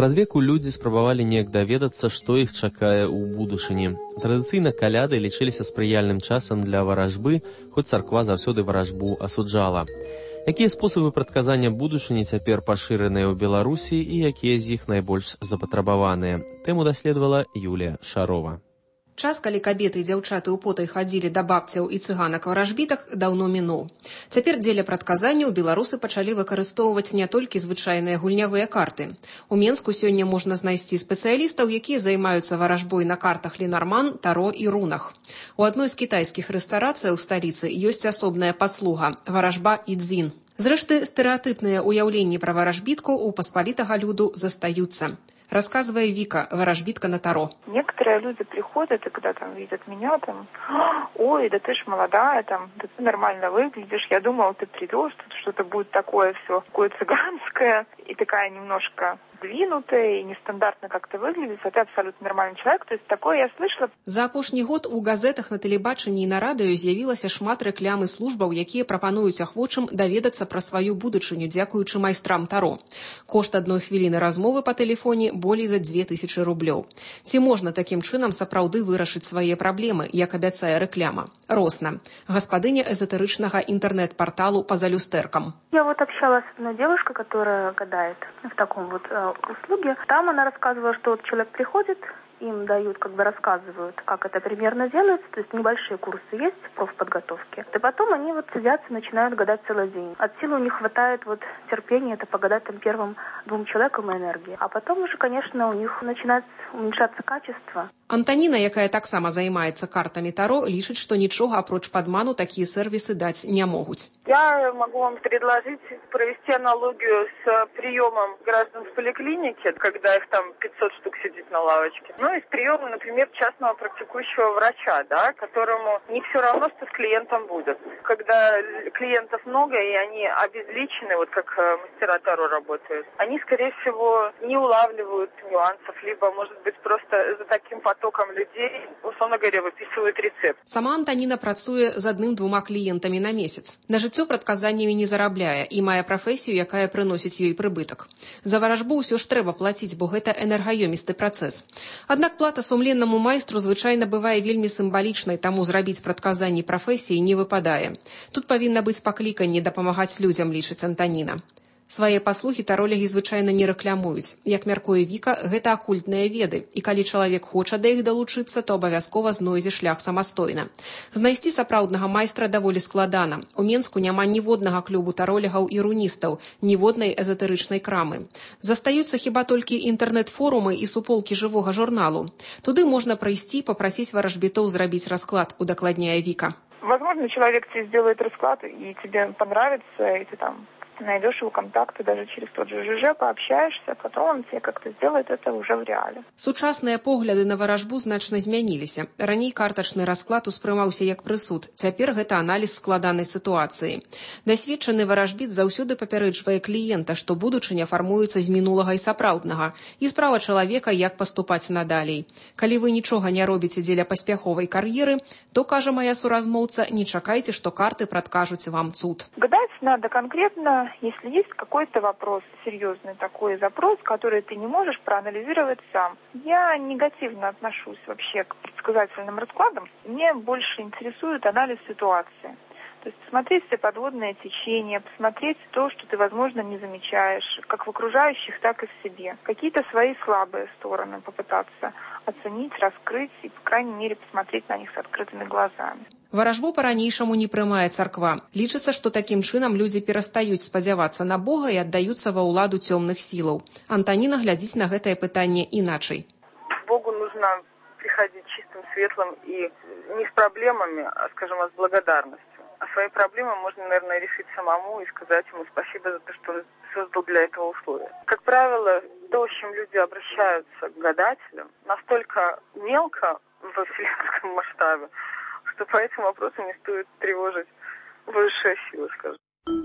Speaker 1: Спрадвеку людзі спрабавалі неяк даведацца, што іх чакае ў будучыні. Традыцыйна каляды лічыліся спрыяльным часам для варажбы, хоць царква заўсёды варажбу асуджала. Якія спосабы прадказання будучыні цяпер пашыраныя ў Беларусі і якія з іх найбольш запатрабаваныя? Тэму даследавала Юлія Шарова.
Speaker 11: Час, калі кабеты і дзяўчаты ў потай хадзілі да бабцяў і цыганак-варажбітак, даўно мінуў. Цяпер дзеля прадказанняў беларусы пачалі выкарыстоўваць не толькі звычайныя гульнявыя карты. У Менску сёння можна знайсці спецыялістаў, якія займаюцца варажбой на картах Ленарман, Таро і рунах. У адной з кітайскіх рэстарацый у сталіцы ёсць асобная паслуга – варажба і дзін. Зрэшты, стэрэатыпныя ўяўленні пра варажбіткаў у паспалітага люду застаюцца. Рассказывая Вика, ворожбитка на Таро.
Speaker 12: Некоторые люди приходят, и когда там видят меня, там, ой, да ты ж молодая, там, да ты нормально выглядишь, я думала, ты придешь, тут что-то будет такое все, такое цыганское, и такая немножко сдвинутая, и нестандартно как-то выглядит, а ты абсолютно нормальный человек, то есть такое я слышала.
Speaker 11: За апошні год у газетах, на тэлебачанні і на радыё з'явілася шмат рэклам і службаў, якія прапануюць ахвочым даведацца пра сваю будучыню, дзякуючы майстрам Таро. Кошт адной хвіліны размовы па тэлефоне болей за 2000 рублёў. Ці можна такім чынам сапраўды вырашыць свае праблемы, як абяцае рэкляма? Росна, гаспадыня эзотэрычнага інтэрнэт-порталу «Поза люстэркам».
Speaker 10: Я вот общалась с одной девушкой, которая гадает в таком вот услуге. Там она рассказывала, что вот человек приходит, им дают, рассказывают, как это примерно делается, то есть небольшие курсы есть профподготовки. И потом они вот сидят и начинают гадать целый день. От силы у них хватает вот терпения это погадать там первым 2 человекам и энергии. А потом уже, конечно, у них начинает уменьшаться качество.
Speaker 11: Антаніна, якая таксама займаецца картамі Таро, лічыць, што нічога апроч падману такія сервісы даць не могуць.
Speaker 13: Я могу вам предложить провести аналогию с приемом граждан в поликлинике, когда их там 500 штук сидит на лавочке. Ну и с приемом, например, частного практикующего врача, да, которому не все равно, что с клиентом будет. Когда клиентов много и они обезличены, вот как мастера Таро работают, они, скорее всего, не улавливают нюансов, либо, может быть, просто за таким потоком людей, условно говоря, выписывают рецепт.
Speaker 11: Сама Антаніна працуе з 1-2 кліентамі на месяц. На жыццё прадказаннямі не зарабляе і мае прафесію, якая прыносіць ёй прыбытак. За варажбу ўсё ж трэба плаціць, бо гэта энергаёмісты працэс. Аднак плата сумленнаму майстру звычайна бывае вельмі сімвалічнай, таму зрабіць прадказанні прафесіі не выпадае. Тут павінна быць пакліканне дапамагаць людзям, лічыць Антаніна. Свае паслугі таролегі звычайна не рэклямуюць. Як мяркуе Віка, гэта акультныя веды, і калі чалавек хоча да іх далучыцца, то абавязкова знойдзе шлях самастойна. Знайсці сапраўднага майстра даволі складана. У Менску няма ніводнага клубу таролегаў і руністаў, ніводнай эзотэрычнай крамы. Застаюцца хіба толькі інтэрнэт-форумы і суполкі жывога журналу. Туды можна прыйсці і папрасіць варажбітоў зрабіць расклад, удакладняе Віка.
Speaker 12: Возможно, человек тебе сделает расклад, и тебе понравится, и ты там найдешь его контакты даже через тот же ЖЖ, пообщаешься, потом он тебе как-то сделает это уже в реале.
Speaker 11: Сучасныя погляды на варажбу значна змяніліся. Раней картачны расклад успрымаўся як прысуд, цяпер гэта аналіз складанай сітуацыі. Дасведчаны варажбіт заўсёды папярэджвае кліента, што будучыня фармуецца з мінулага і сапраўднага, і справа чалавека, як паступаць надалей. Калі вы нічога не робіце дзеля паспяховай кар'еры, то, кажа моя суразмоўца, не чакайце, што карты прадкажуць вам цуд.
Speaker 12: Гадать надо конкретно, если есть какой-то вопрос, серьезный такой запрос, который ты не можешь проанализировать сам. Я негативно отношусь вообще к предсказательным раскладам. Мне больше интересует анализ ситуации. То есть посмотреть все подводные течения, посмотреть то, что ты, возможно, не замечаешь, как в окружающих, так и в себе. Какие-то свои слабые стороны попытаться оценить, раскрыть и, по крайней мере, посмотреть на них с открытыми глазами.
Speaker 11: Варажбу па-ранейшаму не прымае царква. Лічыцца, што такім чынам людзі перастаюць спадзявацца на Бога і аддаюцца ва ўладу цёмных сілаў. Антаніна глядзіць на гэтае пытанне іначай.
Speaker 13: Богу нужно приходить чистым, светлым и не с проблемами, а, скажем, с благодарностью. А свои проблемы можно, наверное, решить самому и сказать ему спасибо за то, что он создал для этого условия. Как правило, то, с чем люди обращаются к гадателям, настолько мелко во вселенском масштабе, что по этим вопросам не стоит тревожить высшие силы, скажем.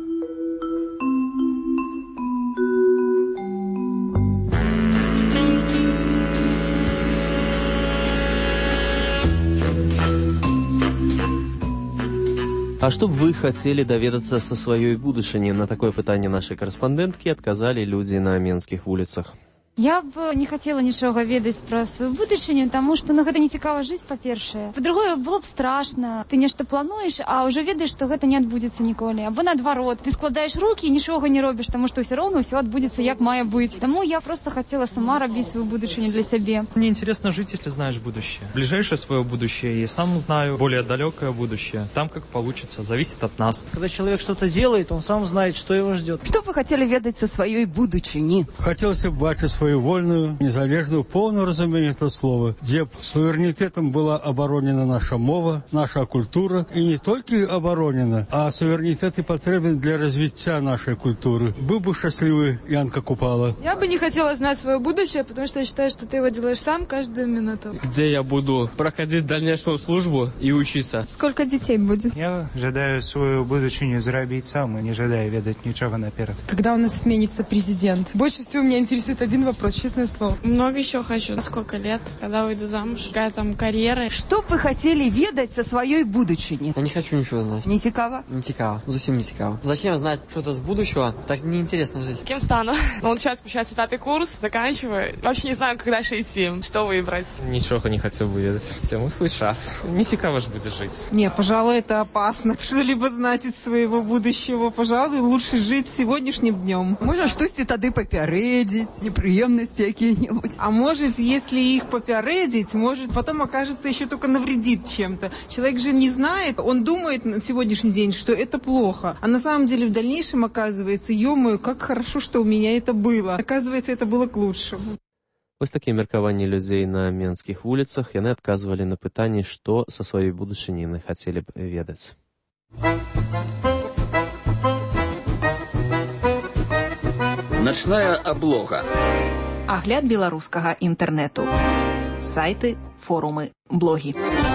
Speaker 1: А што б вы хацелі даведацца са сваёй будучыні? На такое пытанне нашай карэспандэнткі адказалі людзі на менскіх вуліцах.
Speaker 14: Я б не хотела нічога ведаць пра сваю будучыню, таму што гэта не цікава жыць, па-першае. Па-другое, было б страшна. Ты нешта плануеш, а ўжо ведаеш, што гэта не адбудзецца ніколі. Або наадварот, ты складаеш рукі і нічога не робіш, таму што ўсё роўна ўсё адбудзецца як мае быць. Таму я просто хотела сама рабіць свою будучыню для сябе.
Speaker 15: Мне интересно жить, если знаешь будущее. Ближайшее свое будущее я сам знаю, более далекое будущее. Там как получится, зависит от нас.
Speaker 16: Когда человек что-то делает, он сам знает, что его ждет.
Speaker 24: Что вы хотели ведать со своей будучыні?
Speaker 25: Хотелось бы бачить свою вольную, незалежную, полное разумение этого слова, где суверенитетом была оборонена наша мова, наша культура, и не только оборонена, а суверенитет и потребен для развития нашей культуры. Был бы счастливый Янка Купала.
Speaker 26: Я бы не хотела знать свое будущее, потому что я считаю, что ты его делаешь сам каждую минуту.
Speaker 7: Где я буду проходить дальнейшую службу и учиться.
Speaker 8: Сколько детей будет?
Speaker 27: Я жадаю свою будучыню зрабіць сам и не жадаю ведать ничего наперед.
Speaker 8: Когда у нас сменится президент? Больше всего меня интересует один вопрос, честное слово.
Speaker 26: Много еще хочу. Сколько лет, когда выйду замуж, какая там карьера.
Speaker 24: Что бы вы хотели ведать со своей будучыні?
Speaker 7: Я не хочу ничего знать.
Speaker 24: Не цікаво?
Speaker 7: Не цікаво, совсем не цікаво. Зачем знать что-то с будущего? Так неинтересно жить.
Speaker 26: Кем стану? Ну вот сейчас, получается, 5-й курс, заканчиваю. Вообще не знаю, как дальше идти. Что выбрать?
Speaker 7: Ничего не хочу ведать. Всему свой час. Не цікаво ж будет жить.
Speaker 18: Не, пожалуй, это опасно. Что-либо знать из своего будущего. Пожалуй, лучше жить сегодняшним днем.
Speaker 24: Можа штосьці тады папярэдзіць, непрыемнасці якія-небудзь.
Speaker 18: А может, если их попяредить, может, потом окажется еще только навредит чем-то. Человек же не знает, он думает на сегодняшний день, что это плохо. А на самом деле в дальнейшем оказывается, ё-моё, как хорошо, что у меня это было. Оказывается, это было к лучшему.
Speaker 1: Вось такія меркаванні людзей на менскіх вуліцах, яны адказвалі на пытанні, што са сваёй будучыні яны хацелі б ведаць.
Speaker 28: Начная облога.
Speaker 9: Агляд беларускага інтэрнэту. Сайты, форумы, блогі.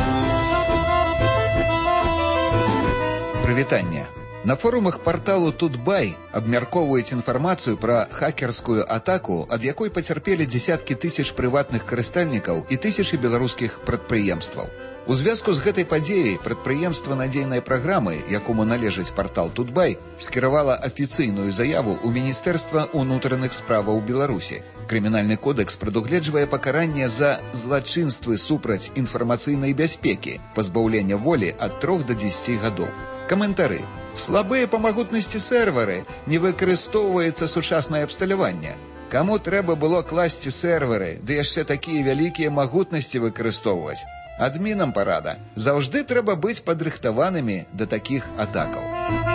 Speaker 28: Прывітанне. На форумах порталу Тутбай абмяркоўваюць інфармацыю пра хакерскую атаку, ад якой пацярпелі дзесяткі тысяч прыватных карыстальнікаў і тысячы беларускіх прадпрыемстваў. У звязку з гэтай падзеяй прадпрыемства надзейнай праграмы, якому належыць партал Тутбай, скіравала афіцыйную заяву ў Міністэрства ўнутраных справаў Беларусі. Крымінальны кодэкс прадугледжвае пакаранне за злачынствы супраць інфармацыйнай бяспекі, пазбаўлення волі ад 3 до 10 гадоў. Каментары. Слабыя па магутнасці серверы, не выкарыстоўваецца сучаснае абсталяванне. Каму трэба было класці серверы, ды яшчэ такія вялікія магутнасці выкарыстоўваць? Адмінам парада. Заўжды трэба быць падрыхтаванымі да такіх атакаў.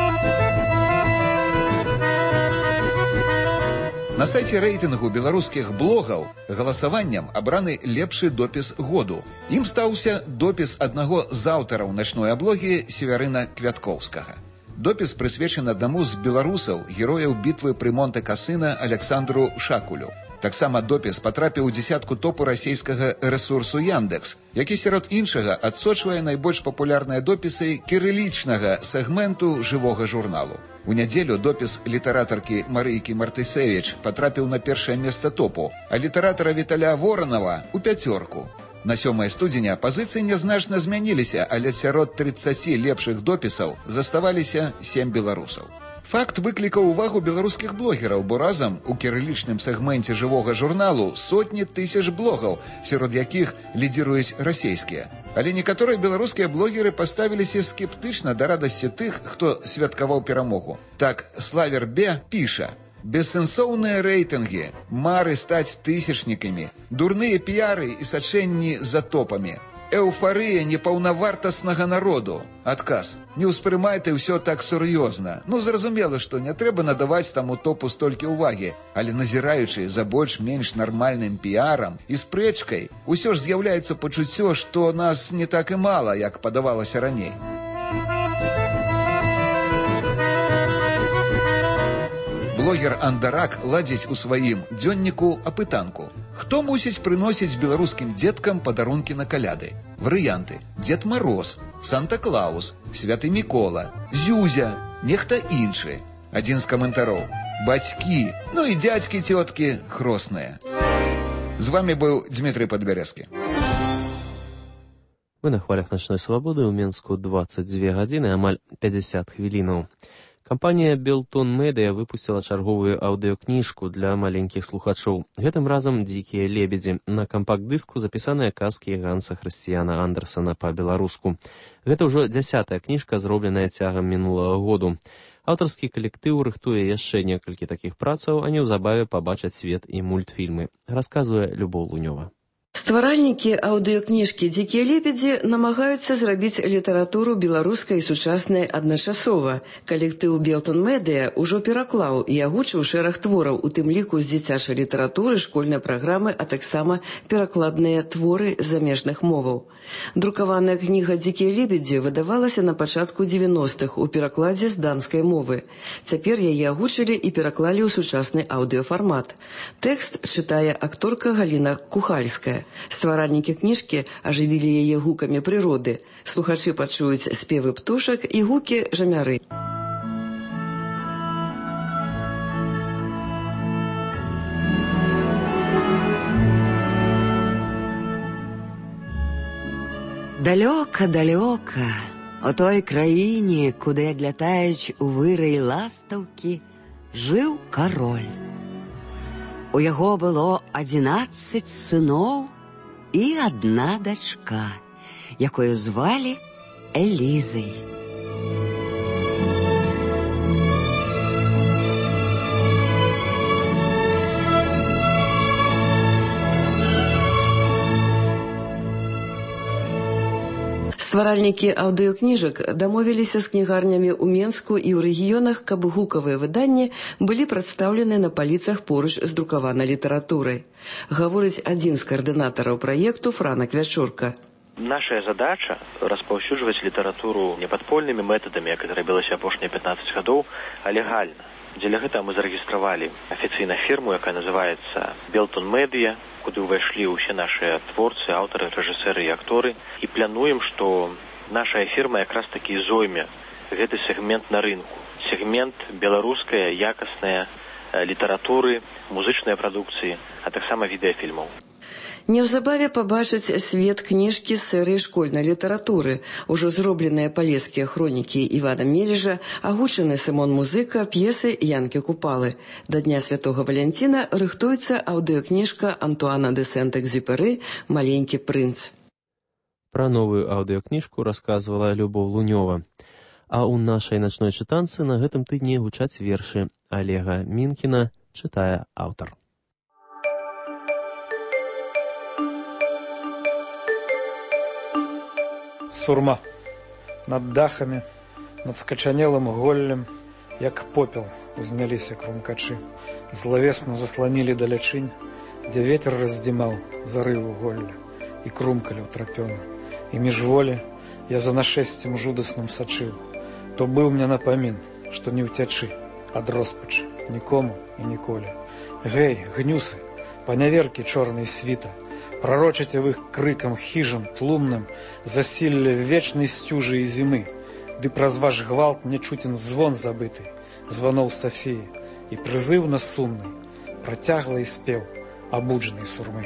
Speaker 28: На сайце рэйтынгу беларускіх блогаў галасаваннем абраны лепшы допіс году. Ім стаўся допіс аднаго з аўтараў начной аблогі Северына Квяткоўскага. Допіс прысвечаны аднаму з беларусаў, герояў бітвы пры Монте-Касына Александру Шакулю. Таксама допіс патрапіў у дзесятку топу расійскага рэсурсу Яндекс, які сярод іншага адсочвае найбольш папулярныя допісы кірылічнага сегменту жывога журналу. У нядзелю допіс літаратаркі Марыйкі Мартысевіч патрапіў на першае месца топу, а літаратара Віталя Воранова у 5. На 7 студзеня пазіцыі нязначна змяніліся, але сярод 30 лепшых допісаў заставаліся 7 беларусаў. Факт выклікаў увагу беларускіх блогераў, бо разам у кірылічным сегменце жывога журналу сотні тысяч блогаў, сярод якіх лідзіруюць расійскія. Але некаторыя беларускія блогеры паставіліся скептычна да радасці тых, хто святкаваў перамогу. Так, Славер Б. піша: «Бессэнсоўныя рэйтынгі, мары стаць тысячнікамі, дурныя піяры і сачэнні за топамі. Эўфарыя непаўнавартаснага народу. Адказ. Не ўспрымайце ўсё так сур'ёзна. Ну, зразумела, што не трэба надаваць таму топу столькі ўвагі, але назіраючы за больш-менш нармальным піарам і спрэчкай, усё ж з'яўляецца пачуццё, што нас не так і мала, як падавалася раней». Блогер Андарак ладзіць у сваім дзённіку апытанку. Хто мусіць прыносіць беларускім дзеткам падарункі на каляды? Варыянты: Дзед Мароз, Санта-Клаус, Святы Мікола, Зюзя, нехта іншы. Адзін з каментароў: бацькі, ну і дзядзькі, цёткі хросныя. З вами быў Дмітрый Падбярэзкі.
Speaker 1: Вы на хвалях начной свабоды ў Менску 22 гадзіны, амаль 50 хвілінаў. Кампанія «Белтон Медыя» выпусціла чарговую аўдыёкніжку для маленькіх слухачоў. Гэтым разам «Дзікія лебедзі». На кампакт-дыску запісаныя казкі Ганса Хрысціяна Андерсана па-беларуску. Гэта ўжо 10-я кніжка, зробленая цягам мінулага году. Аўтарскі калектыў рыхтуе яшчэ некалькі такіх працаў, а неўзабаве пабачаць свет і мультфільмы. Расказвае Любоў Лунёва.
Speaker 3: Стваральнікі аўдыёкніжкі «Дзікія лебедзі» намагаюцца зрабіць літаратуру беларускай і сучаснай адначасова. Калектыў «Белтон Медыя» ужо пераклаў і агучыў шэраг твораў, у тым ліку з дзіцячай літаратуры, школьнай праграмы, а таксама перакладныя творы з замежных моваў. Друкаваная кніга «Дзікія лебедзі» выдавалася на пачатку 90-х у перакладзе з данскай мовы. Цяпер яе агучылі і пераклалі ў сучасны аўдыёфармат. Тэкст чытае акторка Галіна Кухальская. Стваральнікі кніжкі ажывілі яе гукамі прыроды. Слухачы пачуюць спевы птушак і гукі жамяры.
Speaker 4: Далёка-далёка, у той краіне, куды адлятаюць у вырай ластаўкі, жыў кароль. У яго было 11 сыноў і адна дачка, якую звалі Элізай.
Speaker 3: Стваральнікі аўдыёкніжак дамовіліся з кнігарнямі ў Менску і ў рэгіёнах, каб гукавыя выданні былі прадстаўлены на паліцах поруч з друкаванай літаратурай. Гаворыць адзін з каардынатараў праекту Франак Вячорка.
Speaker 17: Наша задача распаўсюджваць літаратуру не падпольнымі метадамі, як это рабілася апошнія 15 гадоў, а легальна. Дзеля гэтага мы зарэгістравалі афіцыйна фірму, якая называецца «Белтон Медыя», куды ўвайшлі ўсе нашыя творцы, аўтары, рэжысэры і акторы. І плануем, што наша фірма якраз такі зойме гэты сегмент на рынку. Сегмент беларускай якаснай літаратуры, музычнай прадукцыі, а таксама відэафільмаў.
Speaker 3: Неўзабаве пабачыць свет кніжкі з серыі школьнай літаратуры. Ужо зробленыя палескія хронікі Івана Мележа, агучаны Сымон Музыка, п'есы Янкі Купалы. Да Дня Святога Валянціна рыхтуецца аўдыёкніжка Антуана де Сент-Экзюпері «Маленькі прынц».
Speaker 1: Пра новую аўдыёкніжку расказвала Любоў Лунёва. А ў нашай начной чытанцы на гэтым тыдні гучаць вершы. Олега Мінкіна чытае аўтар.
Speaker 19: Сурма. Над дахамі, над скачанелым голлем, як попел узняліся крумкачы. Злавесна засланілі далячынь, дзе ветер раздзімаў зарыву голля, і крумкалі ўтрапёна. І міжволі я за нашэсцем жудасным сачыў. То быў мне напамін, што не ўцячы ад роспачы нікому і ніколі. Гэй, гнюсы, паняверкі чорнай світа, пророчыце вы крыкам хіжам тлумным засілле вечнай сцюжы і зімы, ды праз ваш гвалт не чутен звон забыты, званоў Сафіі, і прызыўна сумны, працяглы спеў абуджанай сурмы.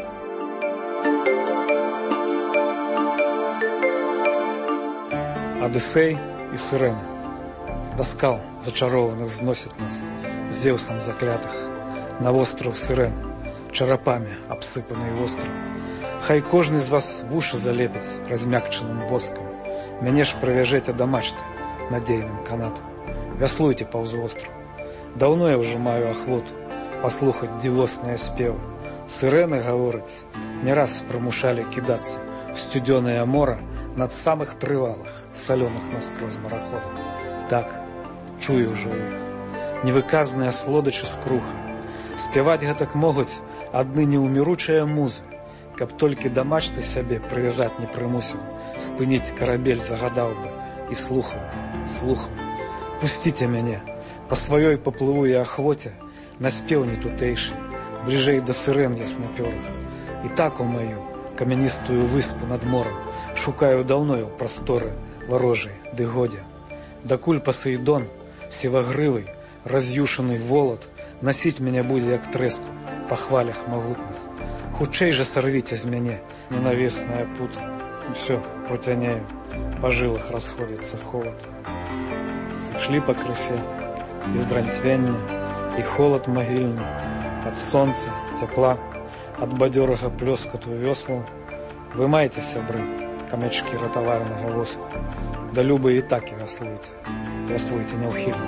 Speaker 19: Адыфей і сірэны да скал зачарованых зносяць нас, Зеўсам заклятых, на востраў сірэн, чарапамі абсыпанай востраў. Хай кожны з вас вушы залепіць размякчаным воскам. Мяне ж прывяжэце да мачты надзейным канатам. Вяслуйте паўз востраў. Даўно я ўжо маю ахвоту паслухаць дзівосныя спевы. Сірэны, гаворыць, не раз прымушалі кідацца ў сцюдзёнае мора над самых трывалых, салёных наскрозь мараходаў. Так, чую ўжо іх. Невыказныя слодычы скруха. Спяваць гэтак могуць адны неўміручыя музы. Каб толькі да мачты сябе прывязаць не прымусіў, спыніць карабель загадаў бы і слухаў. Пусціце мяне, па сваёй паплыву я ахвоце, на спеў не тутэйшы, бліжэй да сірэн яснапёрых. І так у маю камяністую выспу над морам шукаю даўно ў прасторы варожай ды годзе. Дакуль Пасейдон, сівагрывый, раз'юшаны волат, насіць мяне будзе як трэску па хвалях магутных. Хутчэй жа сарвіце з мяне ненавіснае пута. Усё, процяняю, па жылах расходзіцца холад. Сышлі па крысе і здранцвення, і холод магільны, ад сонца, цяпла, ад бадзёрага плёскату вёслаў. Вы маеце, сябры, камячкі ратавальнага воску, да любы і так і вяслуйце няўхільна.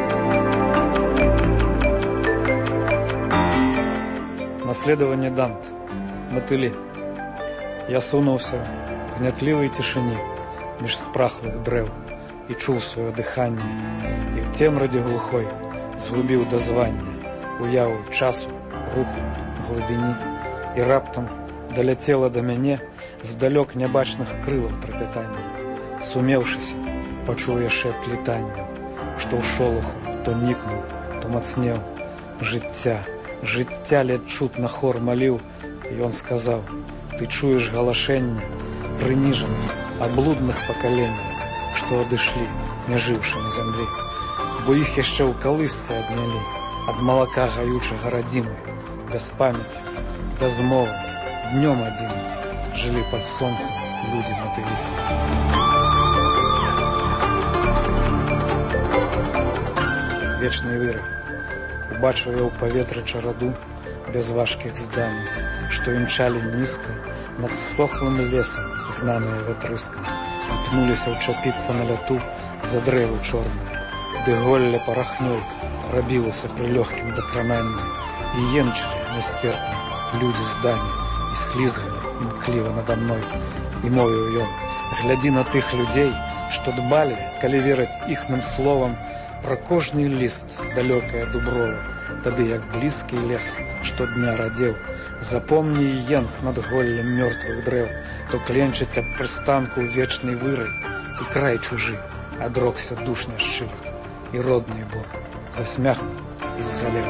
Speaker 19: Наследование Данте. Мотыли. Я сунуўся в гнятлівай цішыні між спрахлых дрэў і чуў сваё дыханне, і в цемрадзе глухой згубіў дазванне, уяву часу, руху, глыбіні, і раптам даляцела да мяне здалёк нябачных крылаў трапятання. Сумеўшыся, пачуў я шэпт літання, што ў шолаху то нікнуў, то мацнеў. Жыцця ледь чутна хор маліў, і ён сказаў: ты чуеш галашэнне прыніжаных, аблудных пакаленняў, што адышлі, не жыўшы на зямлі, бо іх яшчэ ў калысцы аднялі ад малака гаючага радзімы, без памяці, без мовы, днём адзін жылі пад сонцам людзі-матылі. Вечны вырак. Убачыў я ў паветры чараду без важкіх зданий, што імчалі нізка над сохлым лесам, гнаныя вятрыскам, імкнуліся ўчапіцца на ляту за дрэвы чорныя, ды голля парахнёй рабілася пры лёгкім дакрананні, і енчылі нясцерпна людзі здані, і слізгалі імкліва надо мной, і мовіў ён: глядзі на тых людзей, што дбалі, калі вераць іхным словам, пра кожны ліст далёкая дуброва, тады як блізкі лес штодня радзеў. Запомні енк над голлем мёртвых дрэў, то кленчыць аб прыстанку вечнай вырай, і край чужы адрокся душ няшчырых, і родны бор засмяхнуў і згалеў.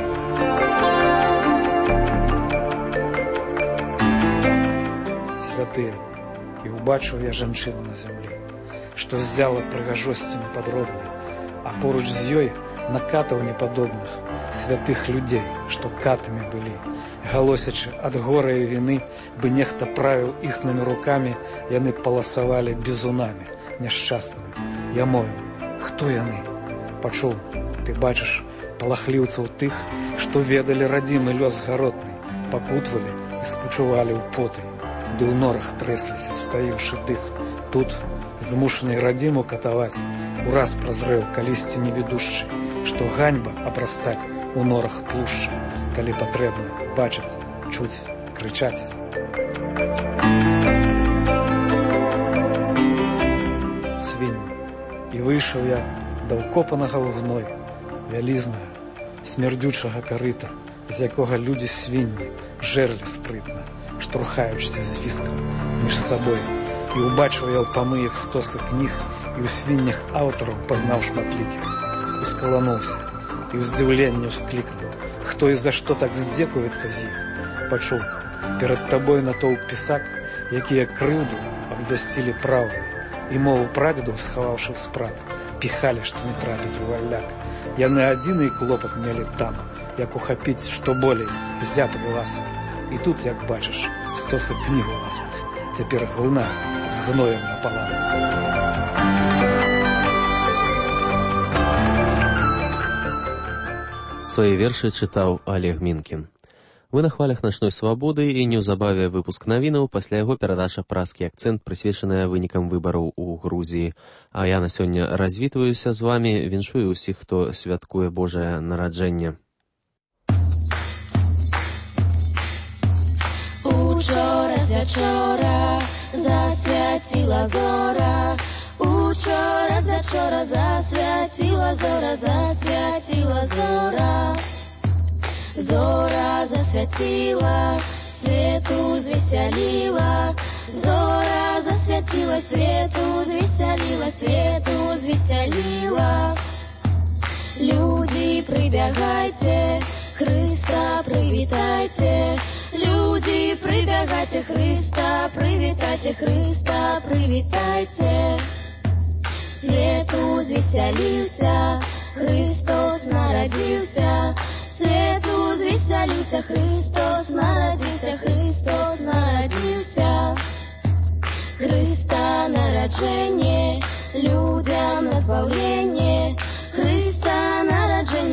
Speaker 19: Святыя, і убачыў я жанчыну на зямлі, што ззяла прыгажосцю непадробнай, а поруч з ёй на катаў непадобных святых людзей, што катамі былі, галосячы ад гора і віны, бы нехта правіў іхнымі рукамі, яны паласавалі бізунамі няшчаснымі. Я мовіў: хто яны? Пачуў: ты бачыш палахліўцаў тых, што ведалі радзімы лёс гаротны, пакутвалі і спачувалі ў поты, ды ў норах трэсліся, стаіўшы дых. Тут змушаны радзіму катаваць, ураз празрэў калісьці невідушчы, што ганьба абрастаць у норах тлушчы, калі патрэбна бачыць, чуць, крычаць. Свінні. І выйшаў я да ўкопанага ў гной вялізнага, смярдзючага карыта, з якога людзі свінні жерлі спрытна, штурхаючыся з віскам між сабой. І убачыў я ў памыях стосы кніг, і ў свіннях аўтараў пазнаў шматлікіх. І скалануўся, і ў здзіўленні ўсклікнуў: хто і за што так здзекуецца з іх? Пачуў: перад табой натоўп пісак, якія крыўду абвясцілі праўду, і мову прадзедаў, схаваўшы ў спрат, піхалі, што не трапіць у вальляк. Яны адзіны клопат мелі там, як ухапіць, што болей, зяпы ласам. І тут, як бачыш, стосы кніг уласных цяпер глына з гноем напалам.
Speaker 1: Свае вершы чытаў Олег Мінкін. Вы на хвалях начной свабоды, і неўзабаве выпуск навінаў, пасля яго перадача «Празкі акцэнт», прысвечаная вынікам выбараў у Грузіі. А я на сёння развітваюся з вамі, віншую ўсіх, хто святкуе Божае нараджэнне.
Speaker 2: Учора з вячора засвяціла зора, учора з вячора засвяціла зора, засвяціла зора. Зора засвяціла, свету звесяліла, зора засвяціла, свету звесяліла, свету звесяліла. Людзі, прыбягайце, Хрыста прывітайце, людзі, прыбягайце, Хрыста прывітайце, Хрыста прывітайце. Свету звесяліўся, Христос нарадзіўся, свету звесяліўся, Христос нарадзіўся, Христос нарадзіўся. Христа нараджэнне, людзям на збаўленне, Христа нараджэнне,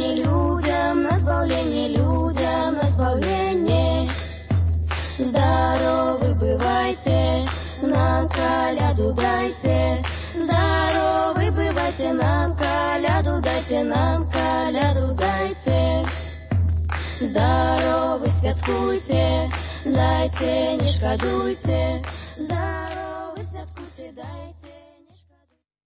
Speaker 2: нам коляду дайте. Здоровый бывайте, нам коляду дайте, нам коляду дайте. Здоровый святкуйте, дайте, не шкодуйте. Здоровый святкуйте, дайте.